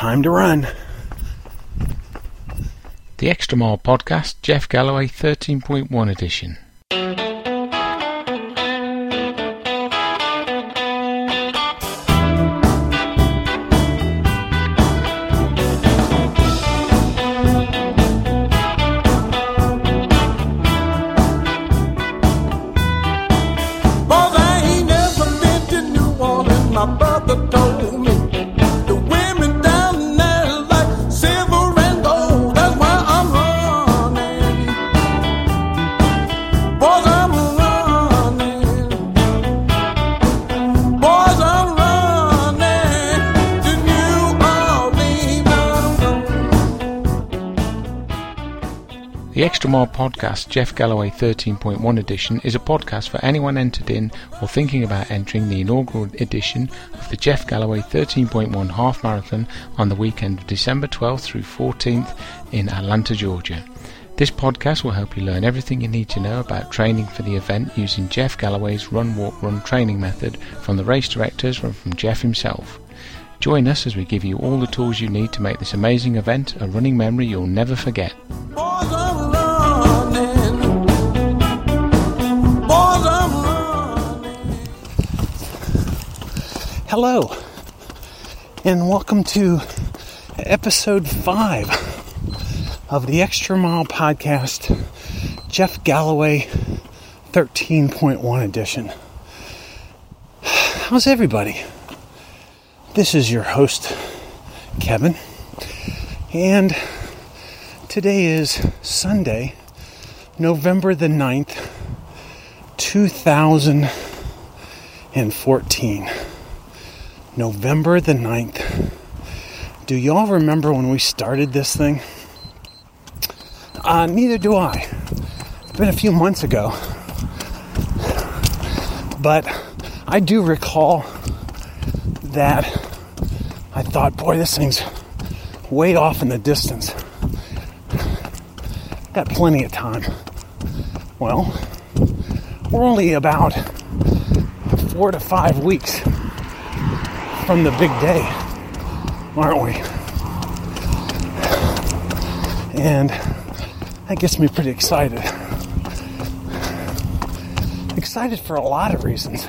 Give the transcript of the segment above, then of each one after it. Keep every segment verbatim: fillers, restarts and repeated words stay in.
Time to run. The Extra Mile Podcast, Jeff Galloway, thirteen point one edition. The Extra Mile Podcast, Jeff Galloway thirteen point one edition, is a podcast for anyone entered in or thinking about entering the inaugural edition of the Jeff Galloway thirteen point one Half Marathon on the weekend of December twelfth through fourteenth in Atlanta, Georgia. This podcast will help you learn everything you need to know about training for the event using Jeff Galloway's Run Walk Run training method from the race directors and from Jeff himself. Join us as we give you all the tools you need to make this amazing event a running memory you'll never forget. Hello, and welcome to episode five of the Extra Mile Podcast, Jeff Galloway thirteen point one edition. How's everybody? This is your host, Kevin, and today is Sunday, November the ninth, two thousand fourteen. November the ninth. Do y'all remember when we started this thing? Uh, neither do I. It's been a few months ago. But I do recall that I thought, boy, this thing's way off in the distance. Got plenty of time. Well, we're only about four to five weeks from the big day, aren't we? And that gets me pretty excited. Excited for a lot of reasons,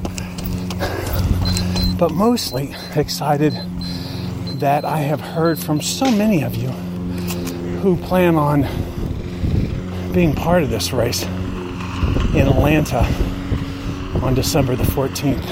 but mostly excited that I have heard from so many of you who plan on being part of this race in Atlanta on December the fourteenth.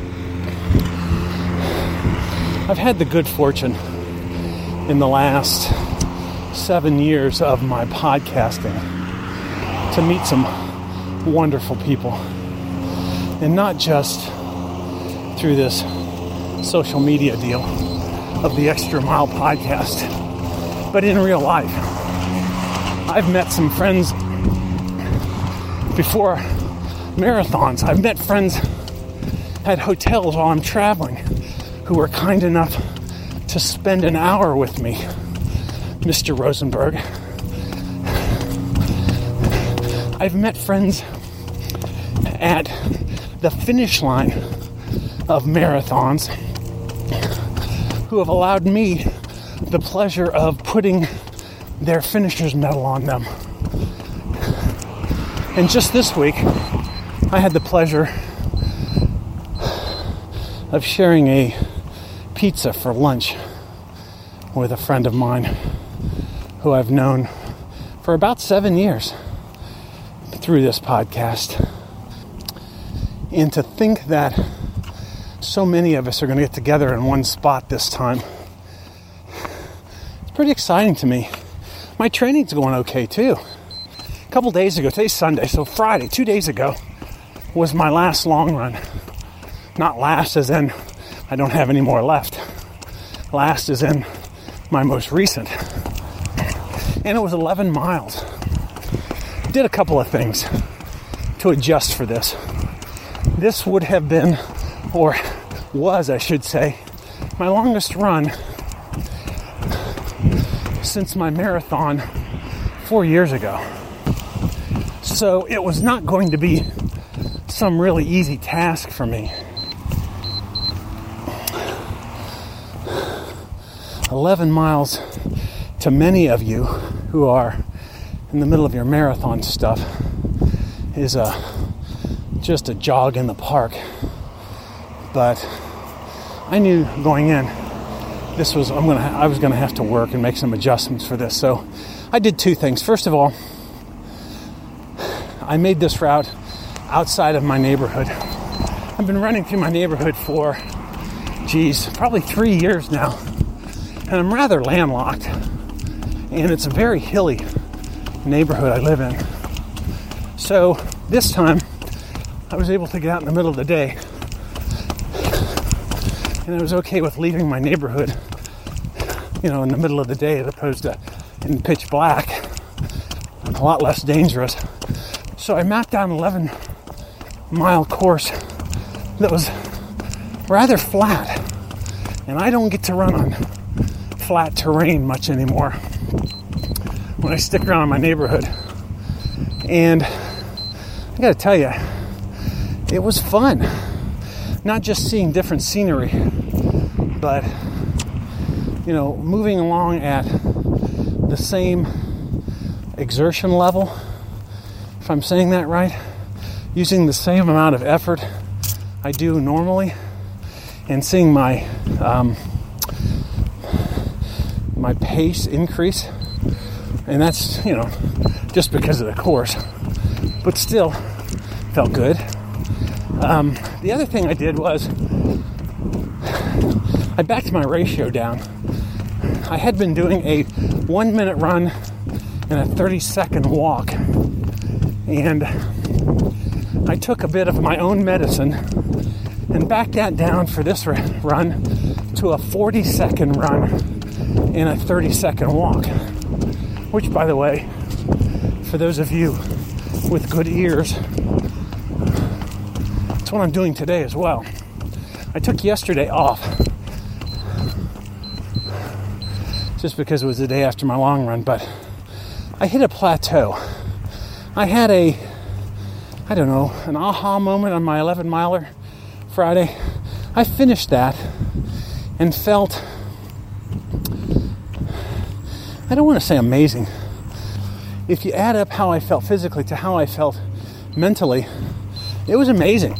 I've had the good fortune in the last seven years of my podcasting to meet some wonderful people. And not just through this social media deal of the Extra Mile Podcast, but in real life. I've met some friends before marathons. I've met friends at hotels while I'm traveling who were kind enough to spend an hour with me, Mister Rosenberg. I've met friends at the finish line of marathons who have allowed me the pleasure of putting their finisher's medal on them. And just this week, I had the pleasure of sharing a pizza for lunch with a friend of mine who I've known for about seven years through this podcast. And to think that so many of us are going to get together in one spot this time, it's pretty exciting to me. My training's going okay too. A couple days ago, today's Sunday, so Friday, two days ago, was my last long run. Not last as in I don't have any more left. Last as in my most recent. And it was eleven miles. Did a couple of things to adjust for this. This would have been, or was I should say, my longest run since my marathon four years ago. So it was not going to be some really easy task for me. eleven miles to many of you who are in the middle of your marathon stuff is a just a jog in the park. But I knew going in this was I'm gonna I was gonna have to work and make some adjustments for this. So I did two things. First of all, I made this route outside of my neighborhood. I've been running through my neighborhood for, geez, probably three years now. And I'm rather landlocked. And it's a very hilly neighborhood I live in. So this time, I was able to get out in the middle of the day. And I was okay with leaving my neighborhood, you know, in the middle of the day as opposed to in pitch black. A lot less dangerous. So I mapped out an eleven mile course that was rather flat. And I don't get to run on flat terrain much anymore when I stick around in my neighborhood. And I gotta tell you, it was fun. Not just seeing different scenery, but, you know, moving along at the same exertion level, if I'm saying that right, using the same amount of effort I do normally, and seeing my um, my pace increase. And that's, you know, just because of the course, but still felt good. Um, the other thing I did was I backed my ratio down. I had been doing a one minute run and a thirty second walk, and I took a bit of my own medicine and backed that down for this run to a forty second run and a thirty second walk, which, by the way, for those of you with good ears, that's what I'm doing today as well. I took yesterday off just because it was the day after my long run, but I hit a plateau. I had a, I don't know, an aha moment on my eleven miler Friday. I finished that and felt, I don't want to say amazing. If you add up how I felt physically to how I felt mentally, it was amazing.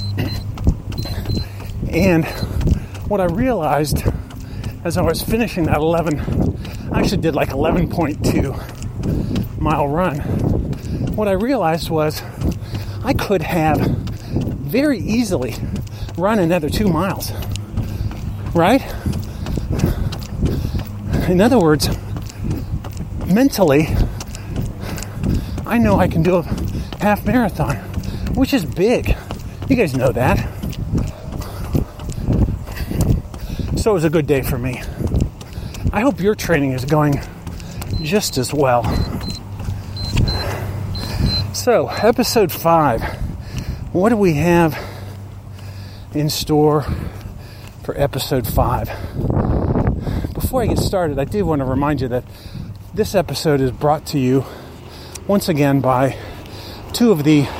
And what I realized as I was finishing that eleven, I actually did like eleven point two mile run. What I realized was I could have very easily run another two miles, right? In other words, mentally, I know I can do a half marathon, which is big. You guys know that. So it was a good day for me. I hope your training is going just as well. So, episode five. What do we have in store for episode five? Before I get started, I do want to remind you that this episode is brought to you once again by two of the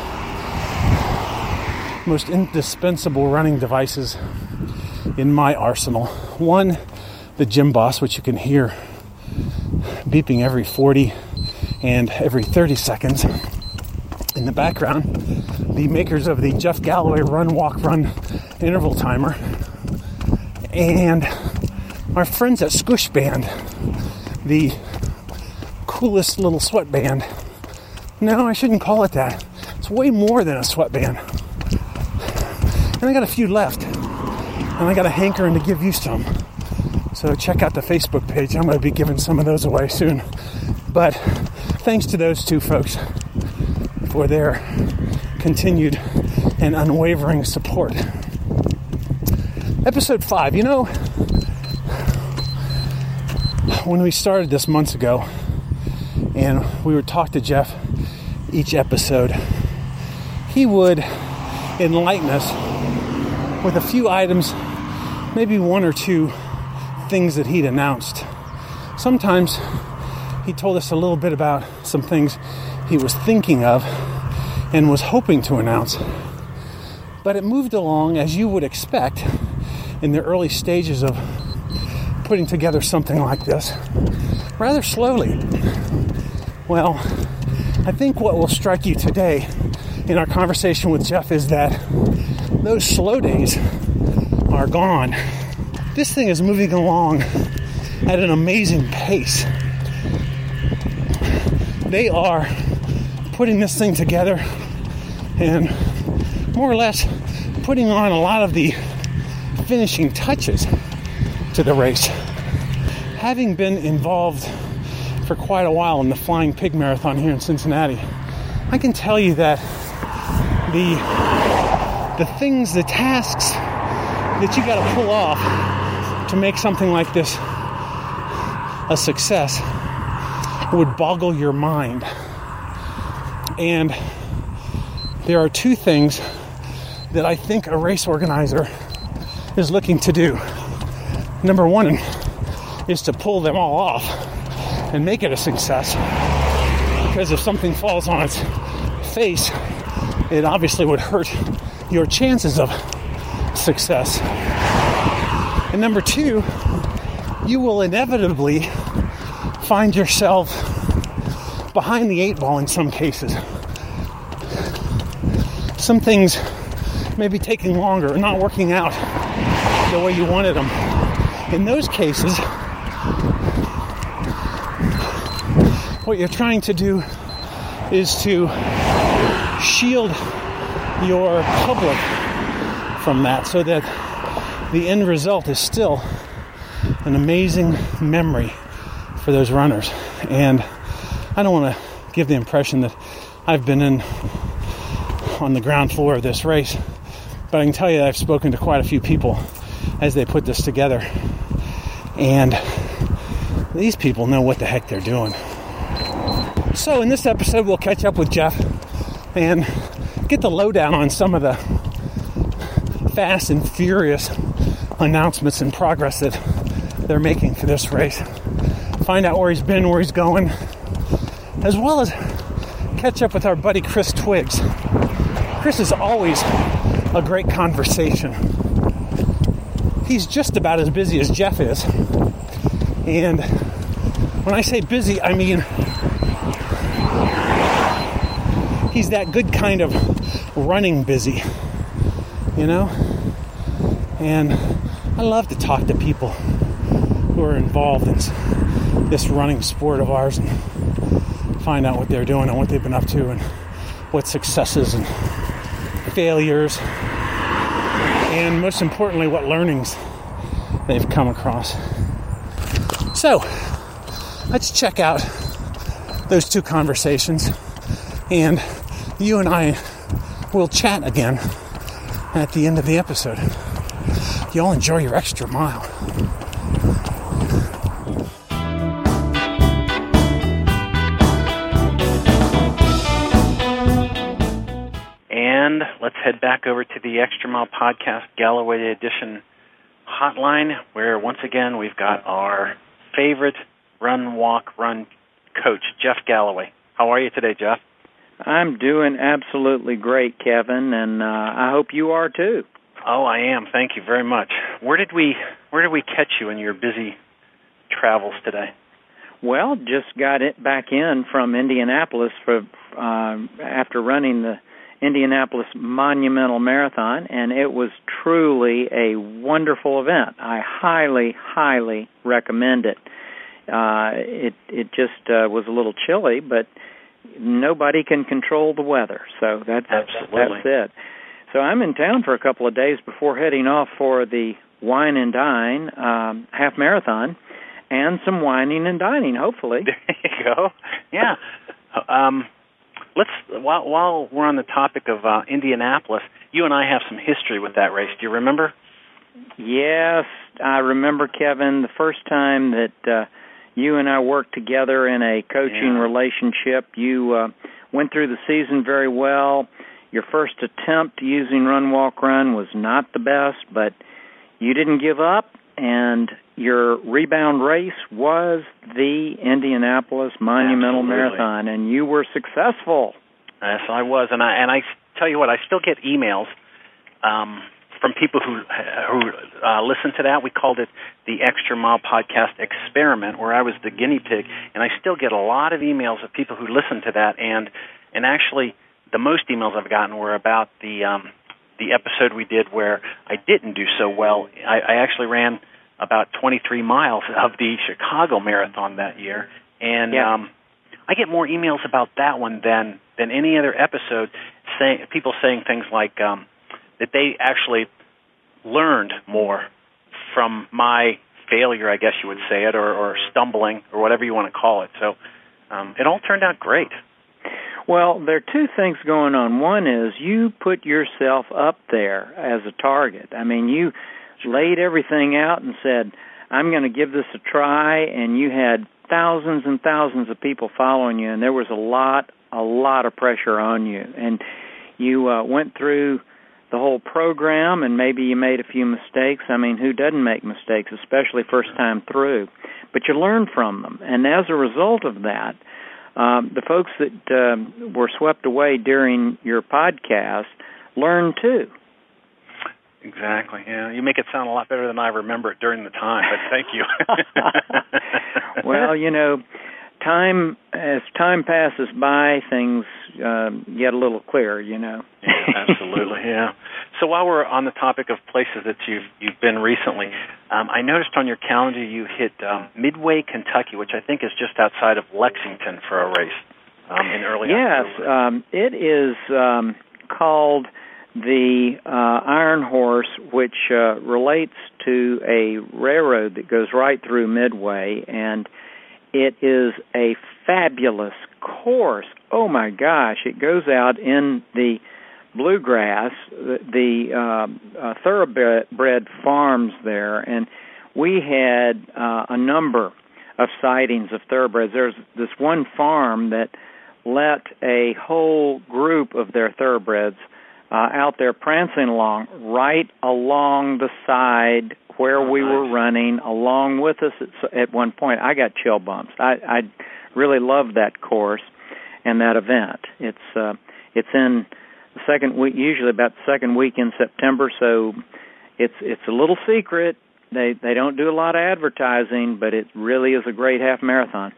most indispensable running devices in my arsenal. One, the Gym Boss, which you can hear beeping every forty and every thirty seconds in the background. The makers of the Jeff Galloway Run, Walk, Run interval timer. And our friends at Squish Band, the coolest little sweatband. No, I shouldn't call it that. It's way more than a sweatband. And I got a few left. And I got a hankering to give you some. So check out the Facebook page. I'm going to be giving some of those away soon. But thanks to those two folks for their continued and unwavering support. Episode five. You know, when we started this months ago, and we would talk to Jeff each episode, he would enlighten us with a few items, maybe one or two things that he'd announced. Sometimes he told us a little bit about some things he was thinking of and was hoping to announce. But it moved along as you would expect in the early stages of putting together something like this rather slowly. Well, I think what will strike you today in our conversation with Jeff is that those slow days are gone. This thing is moving along at an amazing pace. They are putting this thing together and more or less putting on a lot of the finishing touches to the race. Having been involved for quite a while in the Flying Pig Marathon here in Cincinnati, I can tell you that the the things, the tasks that you got to pull off to make something like this a success would boggle your mind. And there are two things that I think a race organizer is looking to do. Number one is to pull them all off and make it a success. Because if something falls on its face, it obviously would hurt your chances of success. And number two, you will inevitably find yourself behind the eight ball in some cases. Some things may be taking longer or not working out the way you wanted them. In those cases, what you're trying to do is to shield your public from that so that the end result is still an amazing memory for those runners. And I don't want to give the impression that I've been in on the ground floor of this race, but I can tell you that I've spoken to quite a few people as they put this together, and these people know what the heck they're doing. So in this episode, we'll catch up with Jeff and get the lowdown on some of the fast and furious announcements and progress that they're making for this race. Find out where he's been, where he's going, as well as catch up with our buddy Chris Twiggs. Chris is always a great conversation. He's just about as busy as Jeff is. And when I say busy, I mean he's that good kind of running busy, you know? And I love to talk to people who are involved in this running sport of ours and find out what they're doing and what they've been up to and what successes and failures and most importantly what learnings they've come across. So let's check out those two conversations, and you and I will chat again at the end of the episode. Y'all enjoy your extra mile. And let's head back over to the Extra Mile Podcast Galloway Edition hotline, where once again we've got our favorite run, walk, run coach, Jeff Galloway. How are you today, Jeff? I'm doing absolutely great, Kevin, and uh, I hope you are too. Oh, I am. Thank you very much. Where did we Where did we catch you in your busy travels today? Well, just got it back in from Indianapolis for uh, after running the Indianapolis Monumental Marathon, and it was truly a wonderful event. I highly, highly recommend it. Uh, it it just uh, was a little chilly, but nobody can control the weather, so that's Absolutely. that's it. So I'm in town for a couple of days before heading off for the Wine and Dine um, half marathon, and some whining and dining, hopefully. There you go. Yeah. um, let's while while we're on the topic of uh, Indianapolis, you and I have some history with that race. Do you remember? Yes, I remember, Kevin, the first time that uh, you and I worked together in a coaching yeah. relationship. You uh, went through the season very well. Your first attempt using Run, Walk, Run was not the best, but you didn't give up, and your rebound race was the Indianapolis Monumental Absolutely. Marathon, and you were successful. Yes, I was, and I and I tell you what, I still get emails um, from people who who uh, listened to that. We called it the Extra Mile Podcast Experiment, where I was the guinea pig, and I still get a lot of emails of people who listen to that, and and actually the most emails I've gotten were about the um, the episode we did where I didn't do so well. I, I actually ran about twenty-three miles of the Chicago Marathon that year, and yeah. um, I get more emails about that one than than any other episode. Saying people saying things like um, that they actually learned more from my failure, I guess you would say it, or, or stumbling, or whatever you want to call it. So um, it all turned out great. Well, there are two things going on. One is you put yourself up there as a target. I mean, you laid everything out and said, I'm going to give this a try, and you had thousands and thousands of people following you, and there was a lot, a lot of pressure on you. And you uh, went through the whole program, and maybe you made a few mistakes. I mean, who doesn't make mistakes, especially first time through? But you learn from them. And as a result of that, um, the folks that um, were swept away during your podcast learned too. Exactly. Yeah, you make it sound a lot better than I remember it during the time, but thank you. Well, you know, time as time passes by, things uh, get a little clearer, you know. Yeah, absolutely, yeah. So while we're on the topic of places that you've you've been recently, um, I noticed on your calendar you hit um, Midway, Kentucky, which I think is just outside of Lexington for a race um, in early yes, October. Yes, um, it is um, called the uh, Iron Horse, which uh, relates to a railroad that goes right through Midway, and it is a fabulous course. Oh, my gosh. It goes out in the bluegrass, the, the uh, uh, thoroughbred farms there, and we had uh, a number of sightings of thoroughbreds. There's this one farm that let a whole group of their thoroughbreds uh, out there prancing along, right along the side where oh, we nice. were running, along with us at, at one point. I got chill bumps. I, I really loved that course and that event. It's uh, it's in the second week, usually about the second week in September, so it's it's a little secret. They they don't do a lot of advertising, but it really is a great half marathon.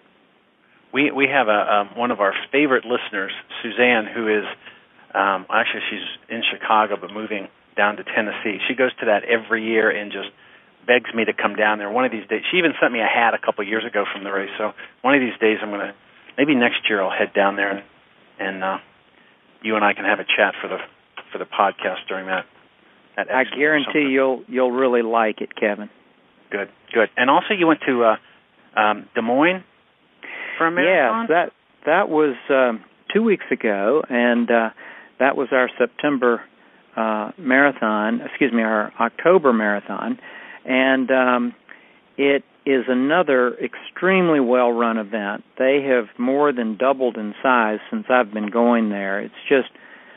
We we have a um, one of our favorite listeners, Suzanne, who is um, actually she's in Chicago but moving down to Tennessee. She goes to that every year and just begs me to come down there. One of these days, she even sent me a hat a couple of years ago from the race. So one of these days, I'm gonna maybe next year I'll head down there and and uh, you and I can have a chat for the for the podcast during that. that I guarantee you'll you'll really like it, Kevin. Good, good. And also, you went to uh, um, Des Moines for a marathon? Yes, that that was um, two weeks ago, and uh, that was our September uh, marathon. Excuse me, our October marathon, and um, it is another extremely well-run event. They have more than doubled in size since I've been going there. It's just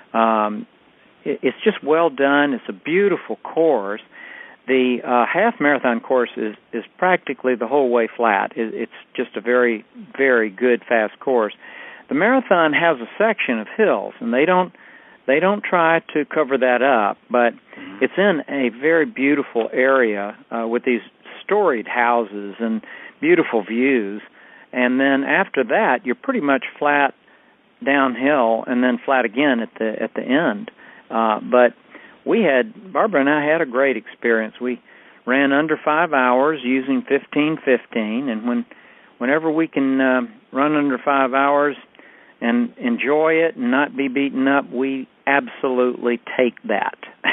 um, it, it's just well done. It's a beautiful course. The uh, half marathon course is, is practically the whole way flat. It, it's just a very, very good fast course. The marathon has a section of hills, and they don't they don't try to cover that up, but it's in a very beautiful area uh, with these storied houses and beautiful views. And then after that, you're pretty much flat downhill, and then flat again at the at the end. Uh, but we had, Barbara and I had a great experience. We ran under five hours using fifteen fifteen, and when, whenever we can uh, run under five hours and enjoy it and not be beaten up, we absolutely take that.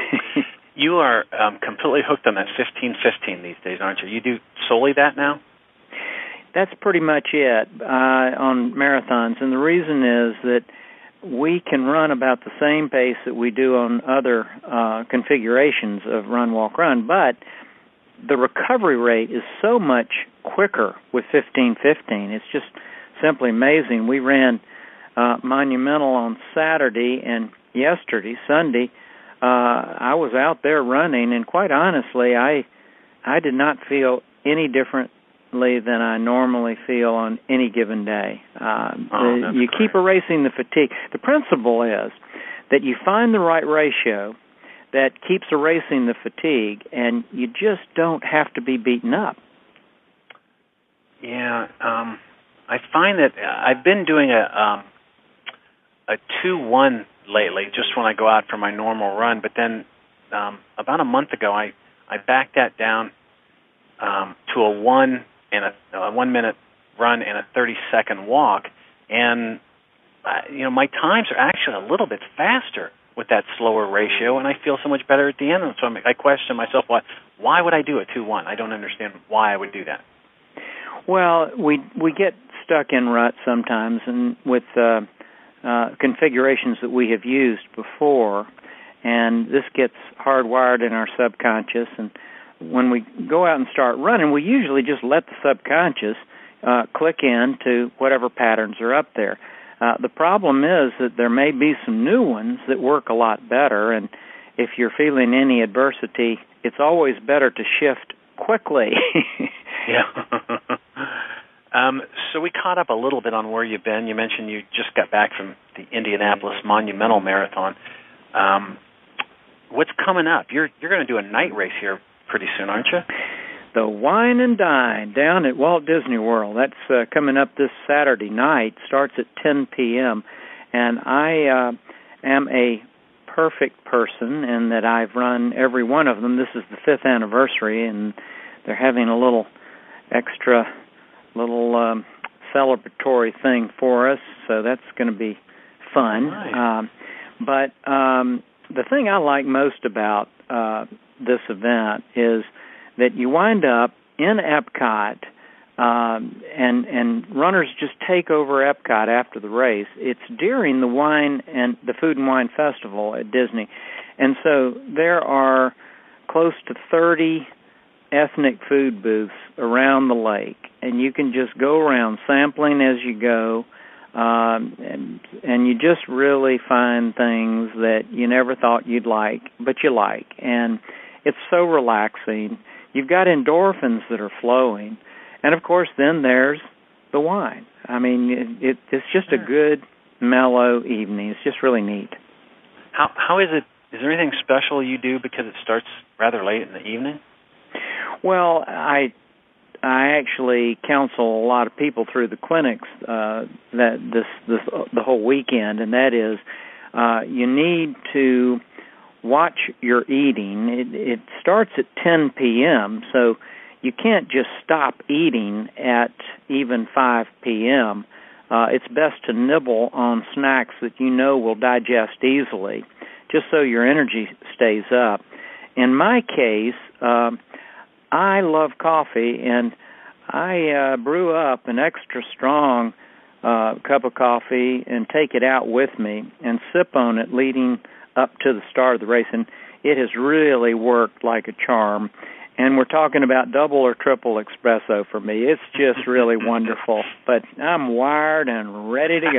You are um, completely hooked on that fifteen fifteen these days, aren't you? You do solely that now? That's pretty much it uh, on marathons, and the reason is that we can run about the same pace that we do on other uh, configurations of run, walk, run, but the recovery rate is so much quicker with fifteen fifteen. It's just simply amazing. We ran uh, Monumental on Saturday, and yesterday, Sunday, uh, I was out there running, and quite honestly, I I did not feel any differently than I normally feel on any given day. Uh, oh, the, you great. keep erasing the fatigue. The principle is that you find the right ratio, that keeps erasing the fatigue, and you just don't have to be beaten up. Yeah, um, I find that I've been doing a um, a two one lately, just when I go out for my normal run. But then um, about a month ago, I, I backed that down um, to a one and a, a one minute run and a thirty second walk, and uh, you know my times are actually a little bit faster with that slower ratio, and I feel so much better at the end. And so I'm, I question myself, why why would I do a two one? I don't understand why I would do that. Well, we we get stuck in ruts sometimes, and with uh, uh, configurations that we have used before, and this gets hardwired in our subconscious. And when we go out and start running, we usually just let the subconscious uh, click in to whatever patterns are up there. Uh, the problem is that there may be some new ones that work a lot better, and if you're feeling any adversity, it's always better to shift quickly. Yeah. um, so we caught up a little bit on where you've been. You mentioned you just got back from the Indianapolis Monumental Marathon. Um, what's coming up? You're you're going to do a night race here pretty soon, aren't you? The Wine and Dine down at Walt Disney World. That's uh, coming up this Saturday night. Starts at ten p.m. And I uh, am a perfect person in that I've run every one of them. This is the fifth anniversary, and they're having a little extra little um, celebratory thing for us, so that's going to be fun. Nice. Um, but um, the thing I like most about uh, this event is that you wind up in Epcot, um, and and runners just take over Epcot after the race. It's during the wine and the Food and Wine Festival at Disney, and so there are close to thirty ethnic food booths around the lake, and you can just go around sampling as you go, um, and, and you just really find things that you never thought you'd like, but you like, and it's so relaxing. You've got endorphins that are flowing, and of course then there's the wine. I mean, it, it, it's just a good, mellow evening. It's just really neat. How how is it? Is there anything special you do because it starts rather late in the evening? Well, I I actually counsel a lot of people through the clinics uh, that this this uh, the whole weekend, and that is uh, you need to watch your eating. It, it starts at ten p.m., so you can't just stop eating at even five p.m. Uh, it's best to nibble on snacks that you know will digest easily, just so your energy stays up. In my case, uh, I love coffee, and I uh, brew up an extra strong uh, cup of coffee and take it out with me and sip on it leading up to the start of the race, and it has really worked like a charm. And we're talking about double or triple espresso for me. It's just really wonderful. But I'm wired and ready to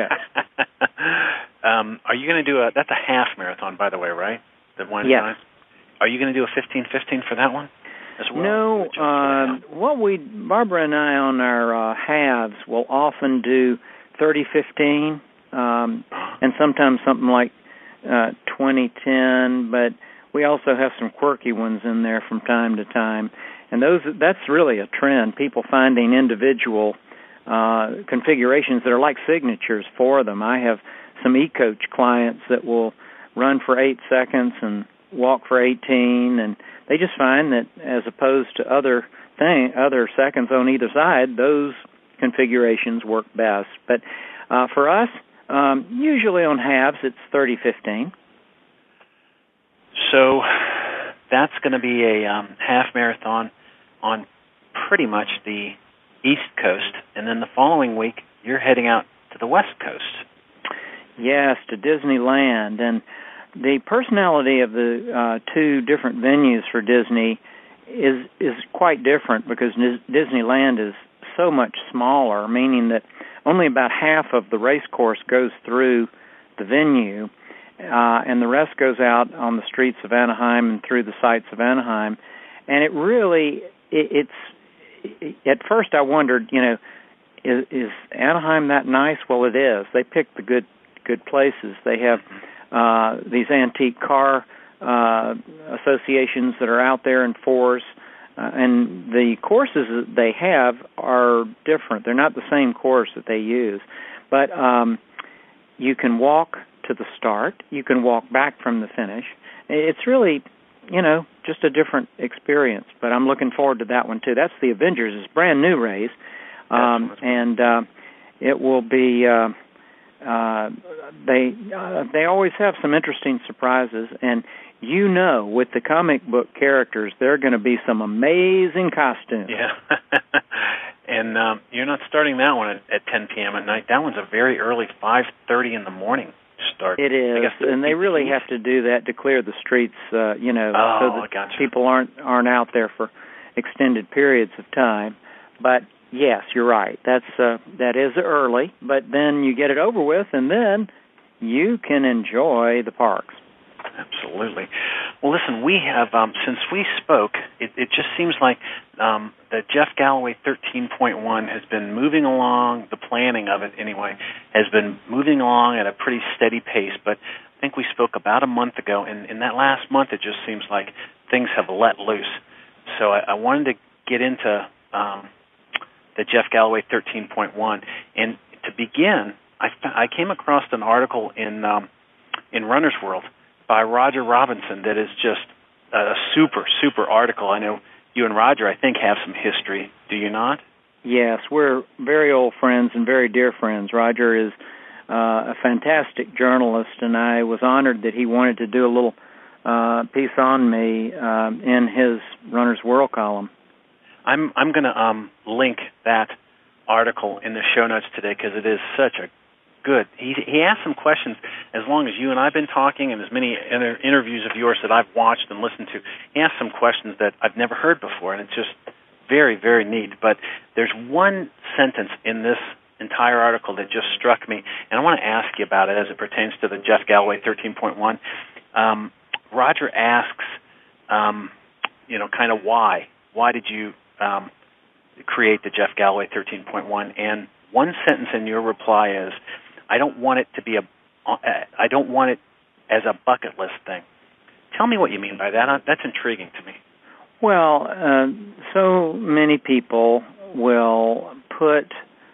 go. um, are you going to do a, that's a half marathon, by the way, right? The one yes. time? Are you going to do a fifteen fifteen for that one as well? No. Uh, what we, Barbara and I on our uh, halves will often do thirty fifteen, um, and sometimes something like uh, twenty ten, but we also have some quirky ones in there from time to time. And those that's really a trend, people finding individual uh, configurations that are like signatures for them. I have some e-coach clients that will run for eight seconds and walk for eighteen, and they just find that as opposed to other thing, other seconds on either side, those configurations work best. But uh, for us, um, usually on halves, it's thirty fifteen. So that's going to be a um, half marathon on pretty much the East Coast, and then the following week you're heading out to the West Coast. Yes, to Disneyland. And the personality of the uh, two different venues for Disney is is quite different because Disneyland is so much smaller, meaning that only about half of the race course goes through the venue, uh, and the rest goes out on the streets of Anaheim and through the sights of Anaheim. And it really, it, it's, it, at first I wondered, you know, is, is Anaheim that nice? Well, it is. They picked the good good places. They have uh, these antique car uh, associations that are out there in force, uh, and the courses that they have are different. They're not the same course that they use, but um, you can walk to the start. You can walk back from the finish. It's really, you know, just a different experience, but I'm looking forward to that one, too. That's the Avengers. It's a brand new race, um, and uh, it will be, uh, uh, they uh, they always have some interesting surprises, and you know, with the comic book characters, there are going to be some amazing costumes. Yeah, and um, you're not starting that one at, at ten p.m. at night. That one's a very early five thirty in the morning. Start. It is, I guess and they really have to do that to clear the streets, uh, you know, oh, so that gotcha. people aren't aren't out there for extended periods of time. But yes, you're right. That's uh, that is early, but then you get it over with, and then you can enjoy the parks. Absolutely. Well, listen, we have, um, since we spoke, it, it just seems like um, the Jeff Galloway thirteen point one has been moving along, the planning of it anyway, has been moving along at a pretty steady pace, but I think we spoke about a month ago, and in that last month it just seems like things have let loose. So I, I wanted to get into um, the Jeff Galloway thirteen point one, and to begin, I, I came across an article in um, in Runner's World by Roger Robinson that is just a super, super article. I know you and Roger, I think, have some history. Do you not? Yes, we're very old friends and very dear friends. Roger is uh, a fantastic journalist, and I was honored that he wanted to do a little uh, piece on me uh, in his Runner's World column. I'm I'm going to um, link that article in the show notes today because it is such a good. He he asked some questions as long as you and I've been talking, and as many inter- interviews of yours that I've watched and listened to. He asked some questions that I've never heard before, and it's just very, very neat. But there's one sentence in this entire article that just struck me, and I want to ask you about it as it pertains to the Jeff Galloway thirteen point one. Um, Roger asks, um, you know, kind of why. Why did you um, create the Jeff Galloway thirteen point one? And one sentence in your reply is, I don't want it to be a, I don't want it as a bucket list thing. Tell me what you mean by that. That's intriguing to me. Well, uh, so many people will put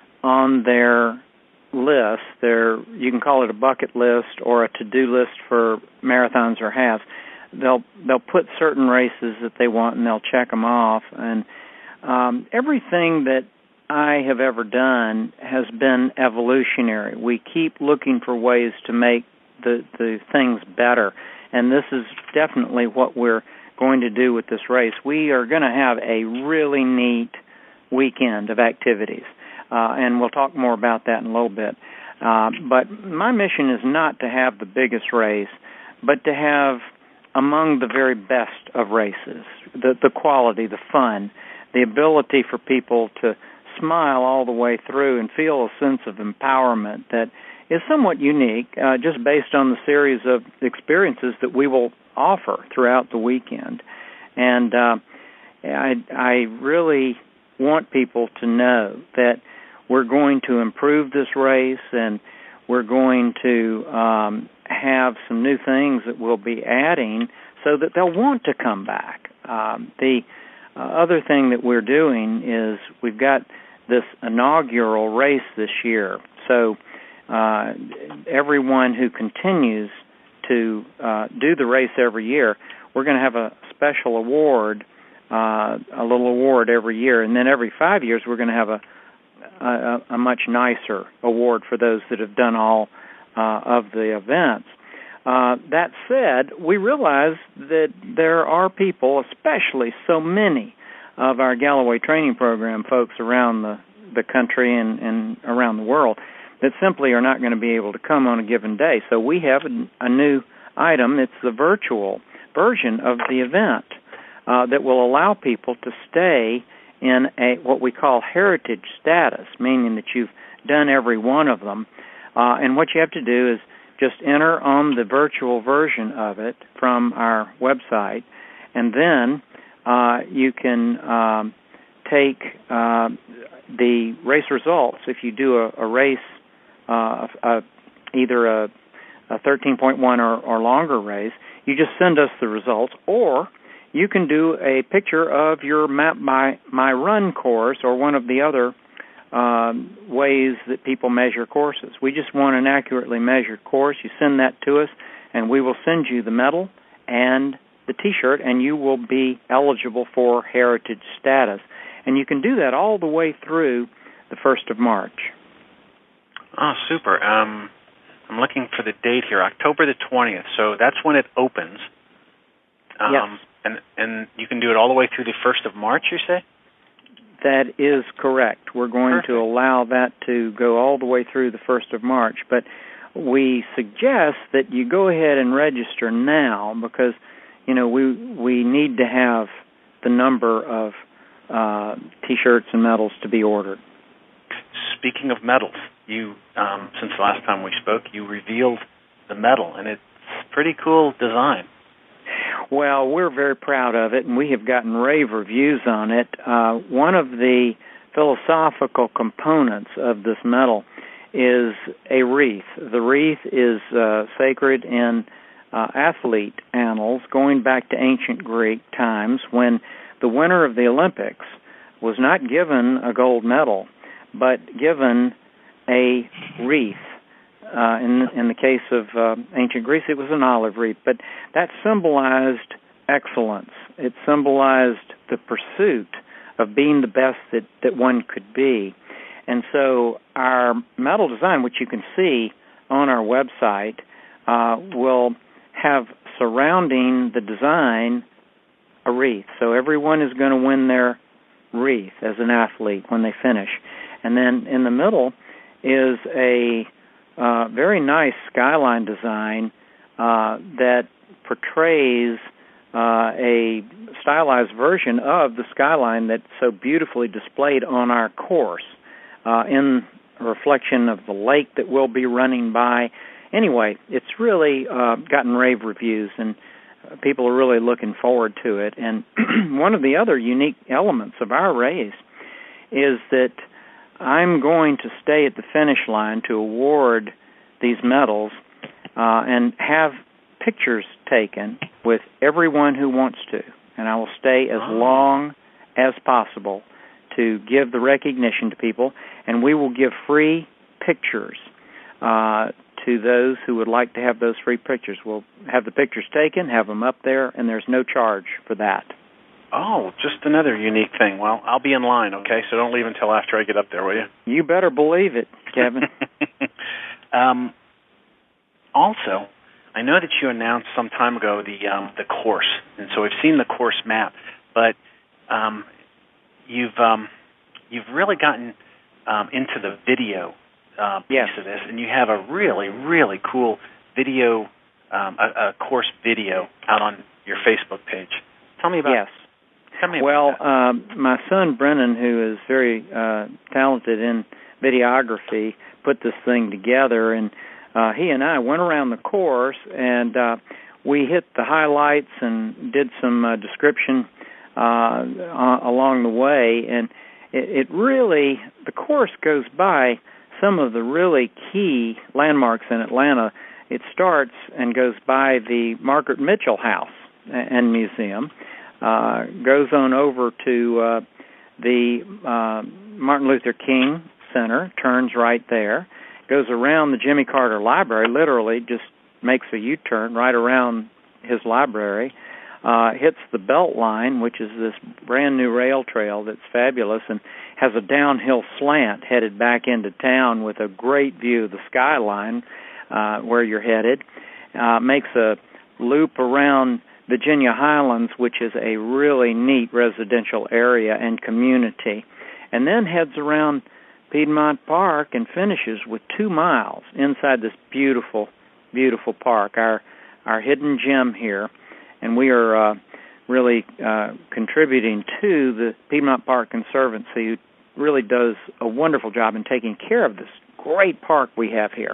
on their list, their, you can call it a bucket list or a to-do list for marathons or halves. They'll they'll put certain races that they want and they'll check them off. And um, everything that I have ever done has been evolutionary. We keep looking for ways to make the, the things better, and this is definitely what we're going to do with this race. We are going to have a really neat weekend of activities, uh, and we'll talk more about that in a little bit. Uh, but my mission is not to have the biggest race, but to have among the very best of races, the, the quality, the fun, the ability for people to smile all the way through and feel a sense of empowerment that is somewhat unique, uh, just based on the series of experiences that we will offer throughout the weekend. And uh, I, I really want people to know that we're going to improve this race, and we're going to um, have some new things that we'll be adding so that they'll want to come back. Um, the uh, other thing that we're doing is we've got this inaugural race this year. So uh, everyone who continues to uh, do the race every year, we're going to have a special award, uh, a little award every year. And then every five years, we're going to have a, a, a much nicer award for those that have done all uh, of the events. Uh, that said, we realize that there are people, especially so many of our Galloway training program folks around the, the country and, and around the world, that simply are not going to be able to come on a given day. So we have a, a new item. It's the virtual version of the event uh, that will allow people to stay in a what we call heritage status, meaning that you've done every one of them. Uh, and what you have to do is just enter on the virtual version of it from our website, and then uh, you can um, take uh, the race results. If you do a, a race, uh, a, either a, a thirteen point one or, or longer race, you just send us the results, or you can do a picture of your Map My, My Run course or one of the other um, ways that people measure courses. We just want an accurately measured course. You send that to us, and we will send you the medal and the T-shirt, and you will be eligible for heritage status. And you can do that all the way through the first of March. Oh, super. Um, I'm looking for the date here, October the twentieth. So that's when it opens. Um, yes. And, and you can do it all the way through the first of March, you say? That is correct. We're going Perfect. to allow that to go all the way through the first of March. But we suggest that you go ahead and register now because, you know, we we need to have the number of uh, T-shirts and medals to be ordered. Speaking of medals, you um, since the last time we spoke, you revealed the medal, and it's a pretty cool design. Well, we're very proud of it, and we have gotten rave reviews on it. Uh, one of the philosophical components of this medal is a wreath. The wreath is uh, sacred in uh, athlete annals, going back to ancient Greek times when the winner of the Olympics was not given a gold medal, but given a wreath. Uh, in, in the case of uh, ancient Greece, it was an olive wreath, but that symbolized excellence. It symbolized the pursuit of being the best that, that one could be. And so our medal design, which you can see on our website, uh, will have surrounding the design a wreath. So everyone is going to win their wreath as an athlete when they finish. And then in the middle is a Uh, very nice skyline design uh, that portrays uh, a stylized version of the skyline that's so beautifully displayed on our course uh, in reflection of the lake that we'll be running by. Anyway, it's really uh, gotten rave reviews, and people are really looking forward to it. And one of the other unique elements of our race is that I'm going to stay at the finish line to award these medals uh, and have pictures taken with everyone who wants to. And I will stay as oh. long as possible to give the recognition to people. And we will give free pictures uh, to those who would like to have those free pictures. We'll have the pictures taken, have them up there, and there's no charge for that. Oh, just another unique thing. Well, I'll be in line, okay? So don't leave until after I get up there, will you? You better believe it, Kevin. um, also, I know that you announced some time ago the um, the course, and so I've seen the course map, but um, you've um, you've really gotten um, into the video uh, piece yes. of this, and you have a really, really cool video, um, a, a course video out on your Facebook page. Tell me about yes. Well, um, my son Brennan, who is very uh, talented in videography, put this thing together, and uh, he and I went around the course, and uh, we hit the highlights and did some uh, description uh, along the way, and it, it really, the course goes by some of the really key landmarks in Atlanta. It starts and goes by the Margaret Mitchell House and Museum, Uh, goes on over to uh, the uh, Martin Luther King Center, turns right there, goes around the Jimmy Carter Library, literally just makes a U-turn right around his library, uh, hits the Beltline, which is this brand-new rail trail that's fabulous and has a downhill slant headed back into town with a great view of the skyline uh, where you're headed, uh, makes a loop around Virginia Highlands, which is a really neat residential area and community, and then heads around Piedmont Park and finishes with two miles inside this beautiful, beautiful park, our our hidden gem here. And we are uh, really uh, contributing to the Piedmont Park Conservancy, who really does a wonderful job in taking care of this great park we have here.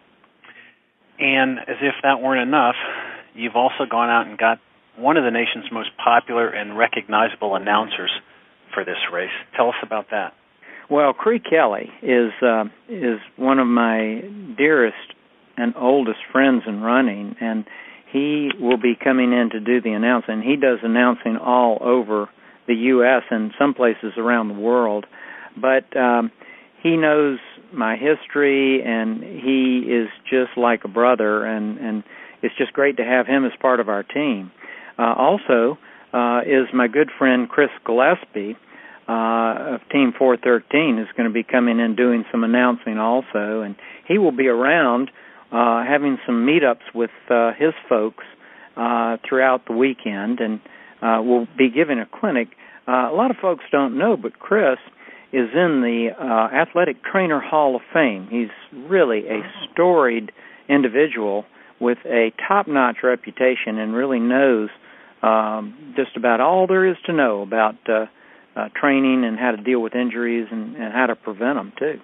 And as if that weren't enough, you've also gone out and got one of the nation's most popular and recognizable announcers for this race. Tell us about that. Well, Cree Kelly is uh, is one of my dearest and oldest friends in running, and he will be coming in to do the announcing. He does announcing all over the U S and some places around the world. But um, he knows my history, and he is just like a brother, and, and it's just great to have him as part of our team. Uh, also uh, is my good friend Chris Gillespie uh, of Team four thirteen is going to be coming in doing some announcing also, and he will be around uh, having some meetups with uh, his folks uh, throughout the weekend, and uh, we'll be giving a clinic. Uh, a lot of folks don't know, but Chris is in the uh, Athletic Trainer Hall of Fame. He's really a storied individual with a top-notch reputation and really knows um, just about all there is to know about uh, uh, training and how to deal with injuries and, and how to prevent them, too.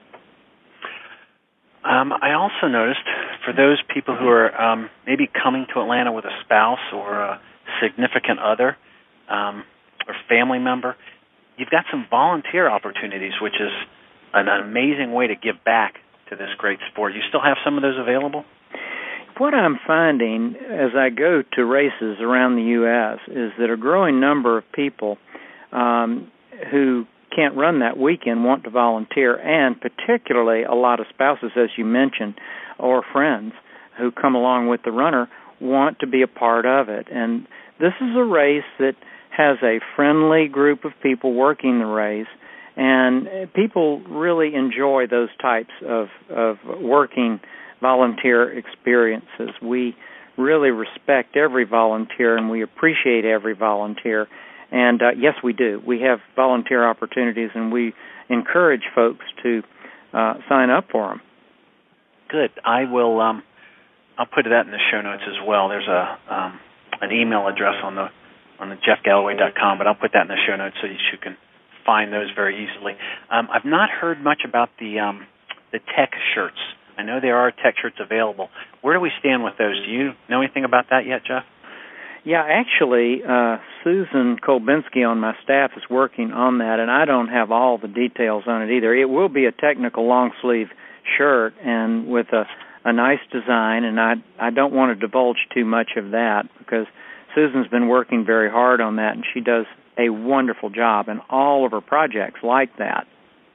Um, I also noticed for those people who are um, maybe coming to Atlanta with a spouse or a significant other um, or family member, you've got some volunteer opportunities, which is an amazing way to give back to this great sport. You still have some of those available? What I'm finding as I go to races around the U S is that a growing number of people um, who can't run that weekend want to volunteer, and particularly a lot of spouses, as you mentioned, or friends who come along with the runner want to be a part of it. And this is a race that has a friendly group of people working the race, and people really enjoy those types of, of working volunteer experiences. We really respect every volunteer, and we appreciate every volunteer. And, uh, yes, we do. We have volunteer opportunities, and we encourage folks to uh, sign up for them. Good. I will um, I'll put that in the show notes as well. There's a um, an email address on the on the jeff galloway dot com, but I'll put that in the show notes so you can find those very easily. Um, I've not heard much about the um, the tech shirts. I know there are tech shirts available. Where do we stand with those? Do you know anything about that yet, Jeff? Yeah, actually, uh, Susan Kolbinski on my staff is working on that, and I don't have all the details on it either. It will be a technical long-sleeve shirt and with a, a nice design, and I, I don't want to divulge too much of that because Susan's been working very hard on that, and she does a wonderful job in all of her projects like that.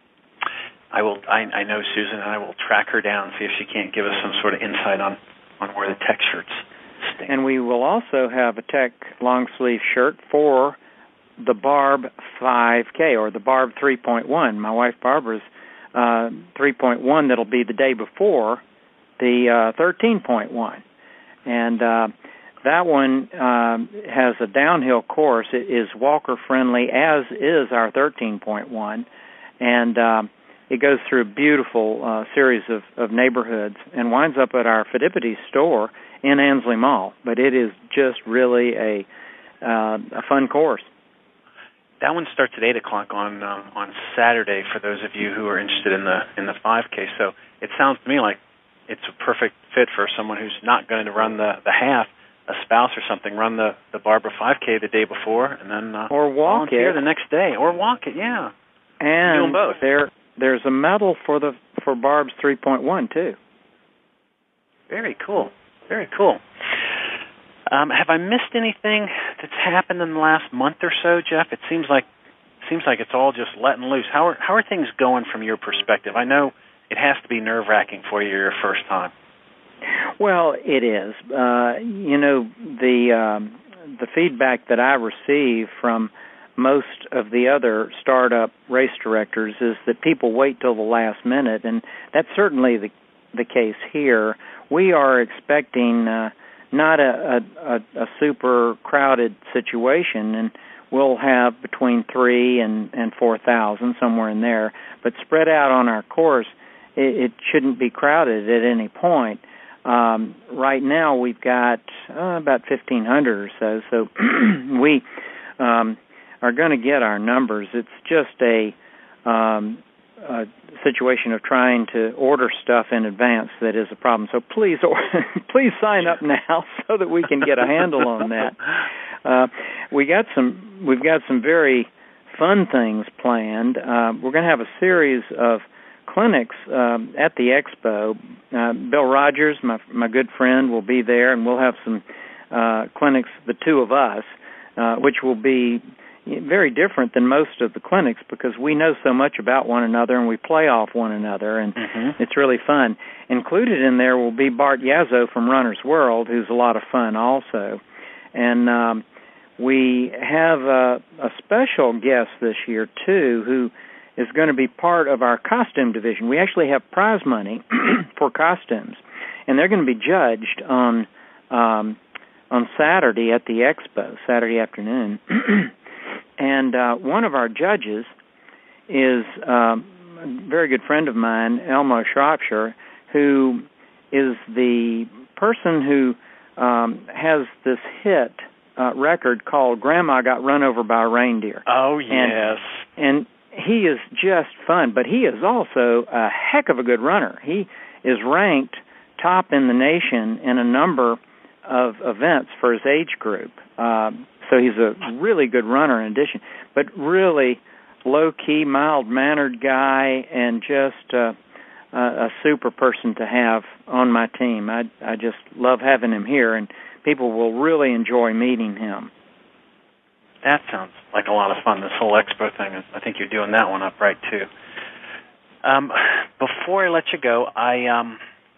I will. I, I know Susan, and I will track her down and see if she can't give us some sort of insight on, on where the tech shirts stand. And we will also have a tech long sleeve shirt for the Barb five K or the Barb three point one. My wife Barbara's uh, three point one that'll be the day before the uh, thirteen point one, and uh, that one um, has a downhill course. It is walker friendly, as is our thirteen point one, and uh, it goes through a beautiful uh, series of, of neighborhoods and winds up at our Fidipides store in Ansley Mall. But it is just really a uh, a fun course. That one starts at eight o'clock on uh, on Saturday for those of you who are interested in the in the five K. So it sounds to me like it's a perfect fit for someone who's not going to run the, the half, a spouse or something, run the, the Barbara five K the day before, and then uh, or walk volunteer it the next day, or walk it, yeah. And doing both. there there's a medal for the for Barb's three point one too. Very cool, very cool. Um, have I missed anything that's happened in the last month or so, Jeff? It seems like seems like it's all just letting loose. How are how are things going from your perspective? I know it has to be nerve-wracking for you your first time. Well, it is. Uh, you know, the um, the feedback that I receive from most of the other startup race directors is that people wait till the last minute, and that's certainly the the case here. We are expecting uh, not a, a, a super crowded situation, and we'll have between three and, and four thousand, somewhere in there. But spread out on our course, it, it shouldn't be crowded at any point. Um, right now, we've got uh, about fifteen hundred or so, so we um, are going to get our numbers. It's just a, um, a situation of trying to order stuff in advance that is a problem. So please, or, please sign up now so that we can get a handle on that. Uh, we got some. We've got some very fun things planned. Uh, we're going to have a series of clinics um, at the expo. Uh, Bill Rogers, my my good friend, will be there, and we'll have some uh, clinics, the two of us, uh, which will be very different than most of the clinics because we know so much about one another and we play off one another, and mm-hmm. it's really fun. Included in there will be Bart Yazzo from Runner's World, who's a lot of fun also. And um, we have a, a special guest this year, too, who is going to be part of our costume division. We actually have prize money for costumes, and they're going to be judged on um, on Saturday at the expo, Saturday afternoon. And uh, one of our judges is um, a very good friend of mine, Elmo Shropshire, who is the person who um, has this hit uh, record called Grandma Got Run Over by a Reindeer. Oh, yes. And, and he is just fun, but he is also a heck of a good runner. He is ranked top in the nation in a number of events for his age group. Um, so he's a really good runner in addition, but really low-key, mild-mannered guy and just uh, a super person to have on my team. I, I just love having him here, and people will really enjoy meeting him. That sounds like a lot of fun, this whole expo thing. I think you're doing that one up right, too. Um, before I let you go, I um,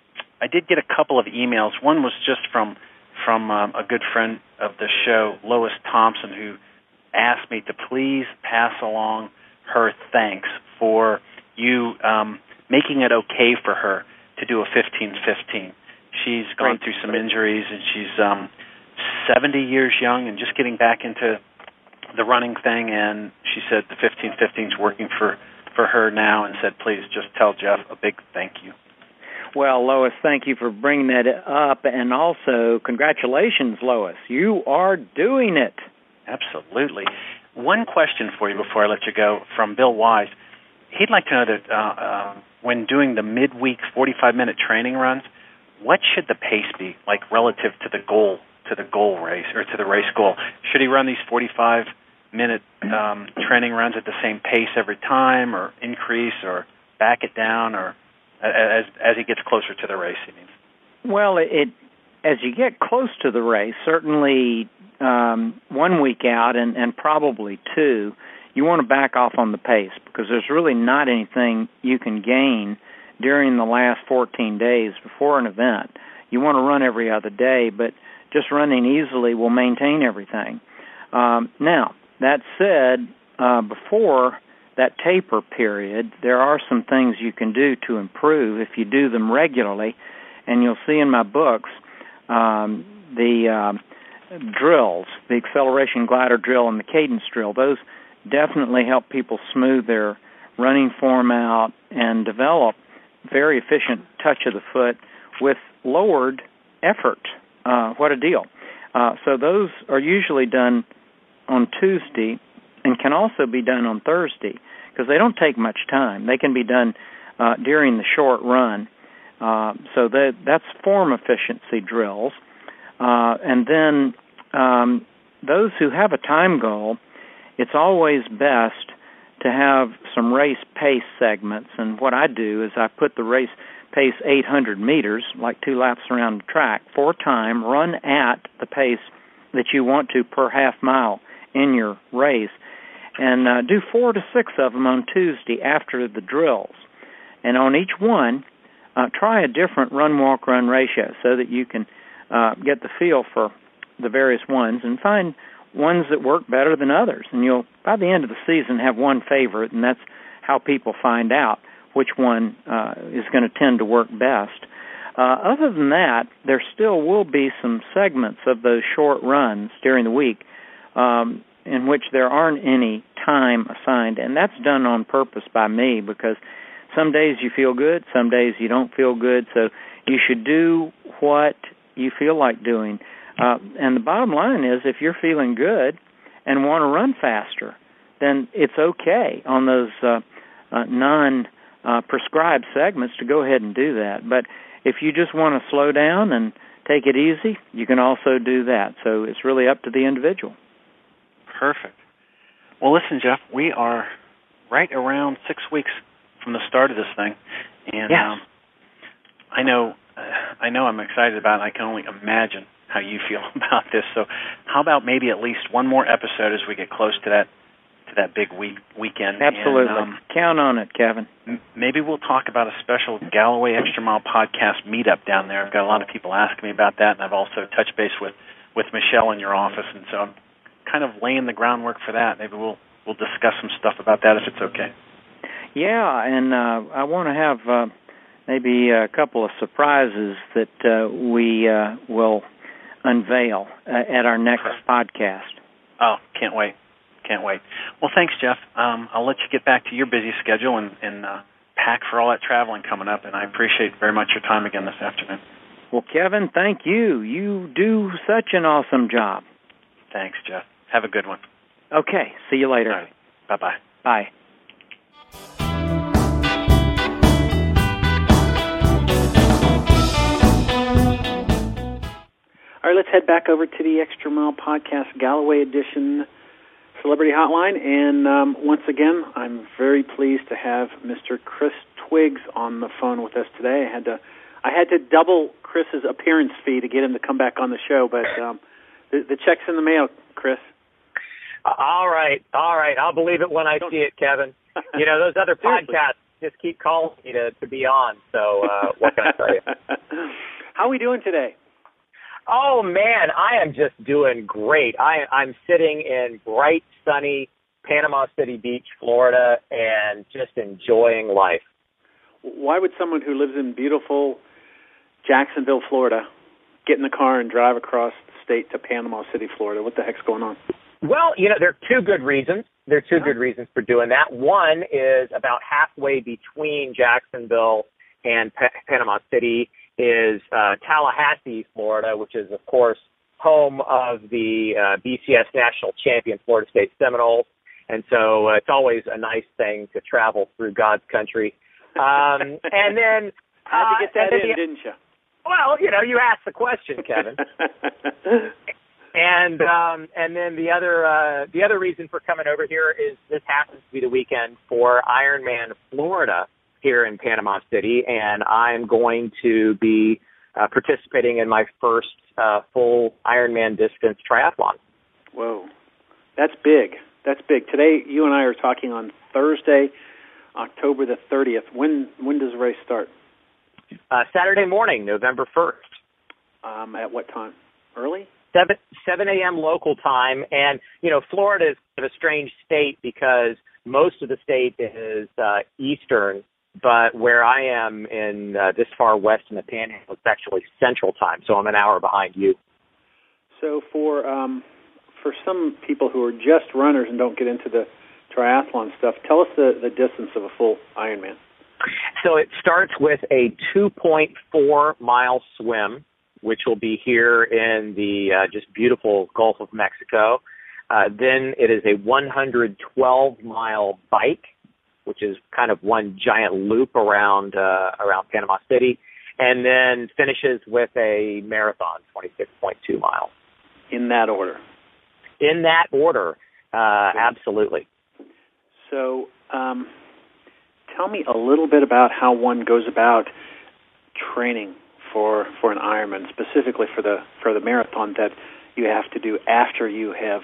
I did get a couple of emails. One was just from from um, a good friend of the show, Lois Thompson, who asked me to please pass along her thanks for you um, making it okay for her to do a fifteen fifteen. She's gone through some injuries, and she's um, seventy years young and just getting back into the running thing, and she said the fifteen fifteen is working for, for her now, and said, please just tell Jeff a big thank you. Well, Lois, thank you for bringing that up, and also congratulations, Lois. You are doing it. Absolutely. One question for you before I let you go from Bill Wise. He'd like to know that uh, uh, when doing the midweek forty-five minute training runs, what should the pace be, like relative to the goal, to the goal race, or to the race goal? Should he run these forty-five minute um, training runs at the same pace every time, or increase, or back it down, or as as he gets closer to the race, he means? Well, it as you get close to the race, certainly um, one week out and, and probably two, you want to back off on the pace because there's really not anything you can gain during the last fourteen days before an event. You want to run every other day, but just running easily will maintain everything. Um, now, that said, uh, before that taper period, there are some things you can do to improve if you do them regularly, and you'll see in my books um, the uh, drills, the acceleration glider drill and the cadence drill. Those definitely help people smooth their running form out and develop very efficient touch of the foot with lowered effort. Uh, what a deal. Uh, so those are usually done on Tuesday and can also be done on Thursday because they don't take much time. They can be done uh, during the short run. Uh, so that, that's form efficiency drills. Uh, and then um, those who have a time goal, it's always best to have some race pace segments. And what I do is I put the race pace eight hundred meters, like two laps around the track, for time, run at the pace that you want to per half mile in your race, and uh, do four to six of them on Tuesday after the drills. And on each one, uh, try a different run-walk-run ratio so that you can uh, get the feel for the various ones and find ones that work better than others. And you'll, by the end of the season, have one favorite, and that's how people find out which one uh, is going to tend to work best. Uh, other than that, there still will be some segments of those short runs during the week um, in which there aren't any time assigned, and that's done on purpose by me because some days you feel good, some days you don't feel good, so you should do what you feel like doing. Uh, and the bottom line is if you're feeling good and want to run faster, then it's okay on those uh, uh, non- Uh, prescribed segments to go ahead and do that. But if you just want to slow down and take it easy, you can also do that. So it's really up to the individual. Perfect. Well, listen, Jeff, we are right around six weeks from the start of this thing, and yes. um, I know, uh, I know, I'm excited about it. I can only imagine how you feel about this. So how about maybe at least one more episode as we get close to that to that big week weekend? Absolutely. And, um, count on it, Kevin. M- maybe we'll talk about a special Galloway Extra Mile podcast meetup down there. I've got a lot of people asking me about that, and I've also touched base with, with Michelle in your office, and so I'm kind of laying the groundwork for that. Maybe we'll we'll discuss some stuff about that if it's okay. Yeah, and uh, I want to have uh, maybe a couple of surprises that uh, we uh, will unveil uh, at our next Perfect. podcast. Oh, can't wait. Can't wait. Well, thanks, Jeff. Um, I'll let you get back to your busy schedule and, and uh, pack for all that traveling coming up, and I appreciate very much your time again this afternoon. Well, Kevin, thank you. You do such an awesome job. Thanks, Jeff. Have a good one. Okay, see you later. All right. Bye-bye. Bye. All right, let's head back over to the Extra Mile Podcast Galloway Edition Celebrity Hotline. And um, once again, I'm very pleased to have Mister Chris Twiggs on the phone with us today. I had to, I had to double Chris's appearance fee to get him to come back on the show, but um, the, the check's in the mail, Chris. All right, all right. I'll believe it when I see it, Kevin. You know, those other podcasts just keep calling me to, to be on, so uh, what can I tell you? How are we doing today? Oh, man, I am just doing great. I, I'm sitting in bright, sunny Panama City Beach, Florida, and just enjoying life. Why would someone who lives in beautiful Jacksonville, Florida, get in the car and drive across the state to Panama City, Florida? What the heck's going on? Well, you know, there are two good reasons. There are two yeah. good reasons for doing that. One is about halfway between Jacksonville and pa- Panama City is uh, Tallahassee, Florida, which is, of course, home of the uh, B C S national champion Florida State Seminoles. And so uh, it's always a nice thing to travel through God's country. Um, and then... Had to get that uh, in, the, didn't you? Well, you know, you asked the question, Kevin. and um, and then the other uh, the other reason for coming over here is this happens to be the weekend for Ironman Florida here in Panama City, and I'm going to be uh, participating in my first uh, full Ironman distance triathlon. Whoa, that's big. That's big. Today, you and I are talking on Thursday, October the thirtieth. When when does the race start? Uh, Saturday morning, November first. Um, at what time? Early? seven seven a.m. local time. And, you know, Florida is kind of a strange state because most of the state is uh, eastern, but where I am in uh, this far west in the Panhandle, it's actually central time, so I'm an hour behind you. So for um, for some people who are just runners and don't get into the triathlon stuff, tell us the, the distance of a full Ironman. So it starts with a two point four mile swim, which will be here in the uh, just beautiful Gulf of Mexico. Uh, then it is a one hundred twelve mile bike, which is kind of one giant loop around uh, around Panama City, and then finishes with a marathon, twenty-six point two miles. In that order? In that order, uh, absolutely. So um, tell me a little bit about how one goes about training for for an Ironman, specifically for the for the marathon that you have to do after you have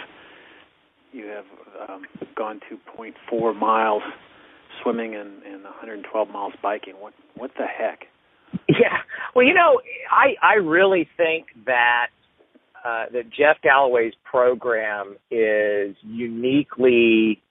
you have um, gone two point four miles swimming and, and one hundred twelve miles biking. What what the heck? Yeah, well, you know, I I really think that uh, that Jeff Galloway's program is uniquely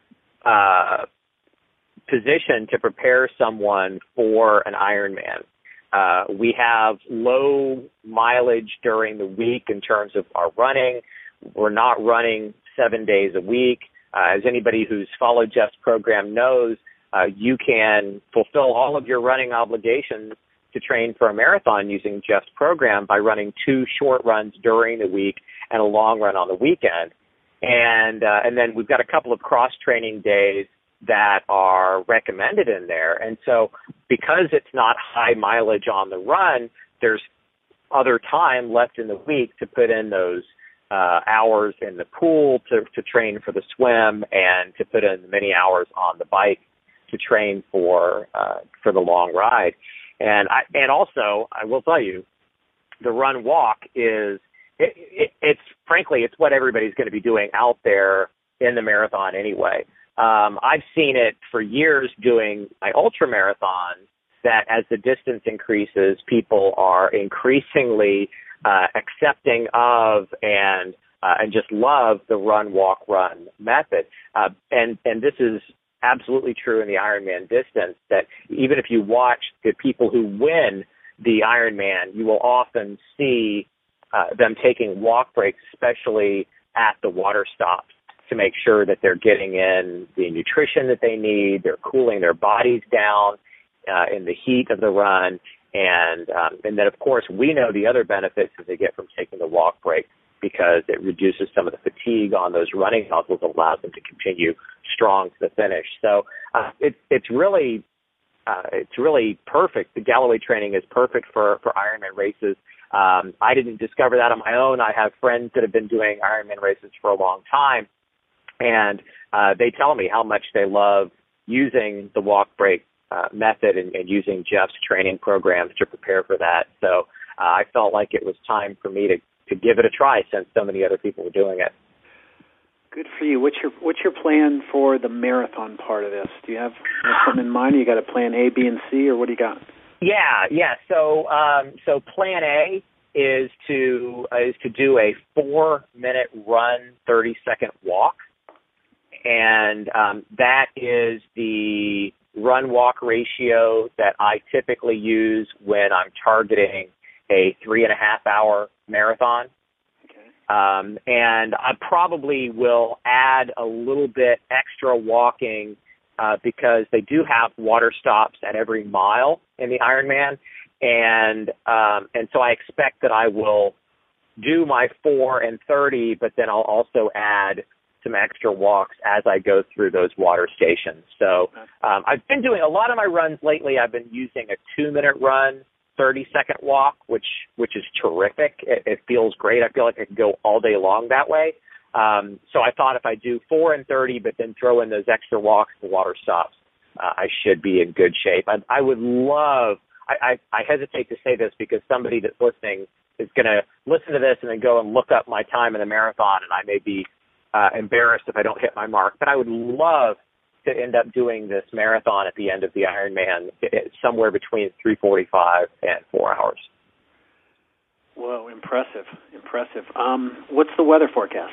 uh, positioned to prepare someone for an Ironman. Uh, we have low mileage during the week in terms of our running. We're not running seven days a week. Uh, as anybody who's followed Jeff's program knows, uh, you can fulfill all of your running obligations to train for a marathon using Jeff's program by running two short runs during the week and a long run on the weekend. And uh, and then we've got a couple of cross-training days that are recommended in there. And so because it's not high mileage on the run, there's other time left in the week to put in those uh, hours in the pool to, to train for the swim and to put in many hours on the bike to train for uh, for the long ride. And I, and also, I will tell you, the run walk is it, it, it's frankly, it's what everybody's going to be doing out there in the marathon anyway. Um, I've seen it for years doing my ultra marathons, that as the distance increases, people are increasingly uh, accepting of and uh, and just love the run, walk, run method. Uh, and and this is absolutely true in the Ironman distance, that even if you watch the people who win the Ironman, you will often see uh, them taking walk breaks, especially at the water stops, to make sure that they're getting in the nutrition that they need, they're cooling their bodies down uh, in the heat of the run. And um, and then, of course, we know the other benefits that they get from taking the walk break, because it reduces some of the fatigue on those running muscles, allows them to continue strong to the finish. So uh, it, it's really uh, it's really perfect. The Galloway training is perfect for, for Ironman races. Um, I didn't discover that on my own. I have friends that have been doing Ironman races for a long time, and uh, they tell me how much they love using the walk break uh, method and, and using Jeff's training programs to prepare for that. So uh, I felt like it was time for me to, to give it a try, since so many other people were doing it. Good for you. What's your what's your plan for the marathon part of this? Do you have, have something in mind? You got a plan A, B, and C, or what do you got? Yeah, yeah. So, um, so plan A is to uh, is to do a four minute run, thirty second walk, and um, that is the run walk ratio that I typically use when I'm targeting a three and a half hour marathon. Um, and I probably will add a little bit extra walking uh, because they do have water stops at every mile in the Ironman, and um, and so I expect that I will do my four and thirty, but then I'll also add some extra walks as I go through those water stations. So um, I've been doing a lot of my runs lately. I've been using a two minute run, thirty second walk, which which is terrific. It, it feels great. I feel like I could go all day long that way. Um, so I thought if I do four and thirty, but then throw in those extra walks, the water stops, uh, I should be in good shape. I, I would love, I, I, I hesitate to say this because somebody that's listening is going to listen to this and then go and look up my time in the marathon, and I may be uh, embarrassed if I don't hit my mark. But I would love to end up doing this marathon at the end of the Ironman somewhere between three forty-five and four hours. Whoa, impressive, impressive. Um, what's the weather forecast?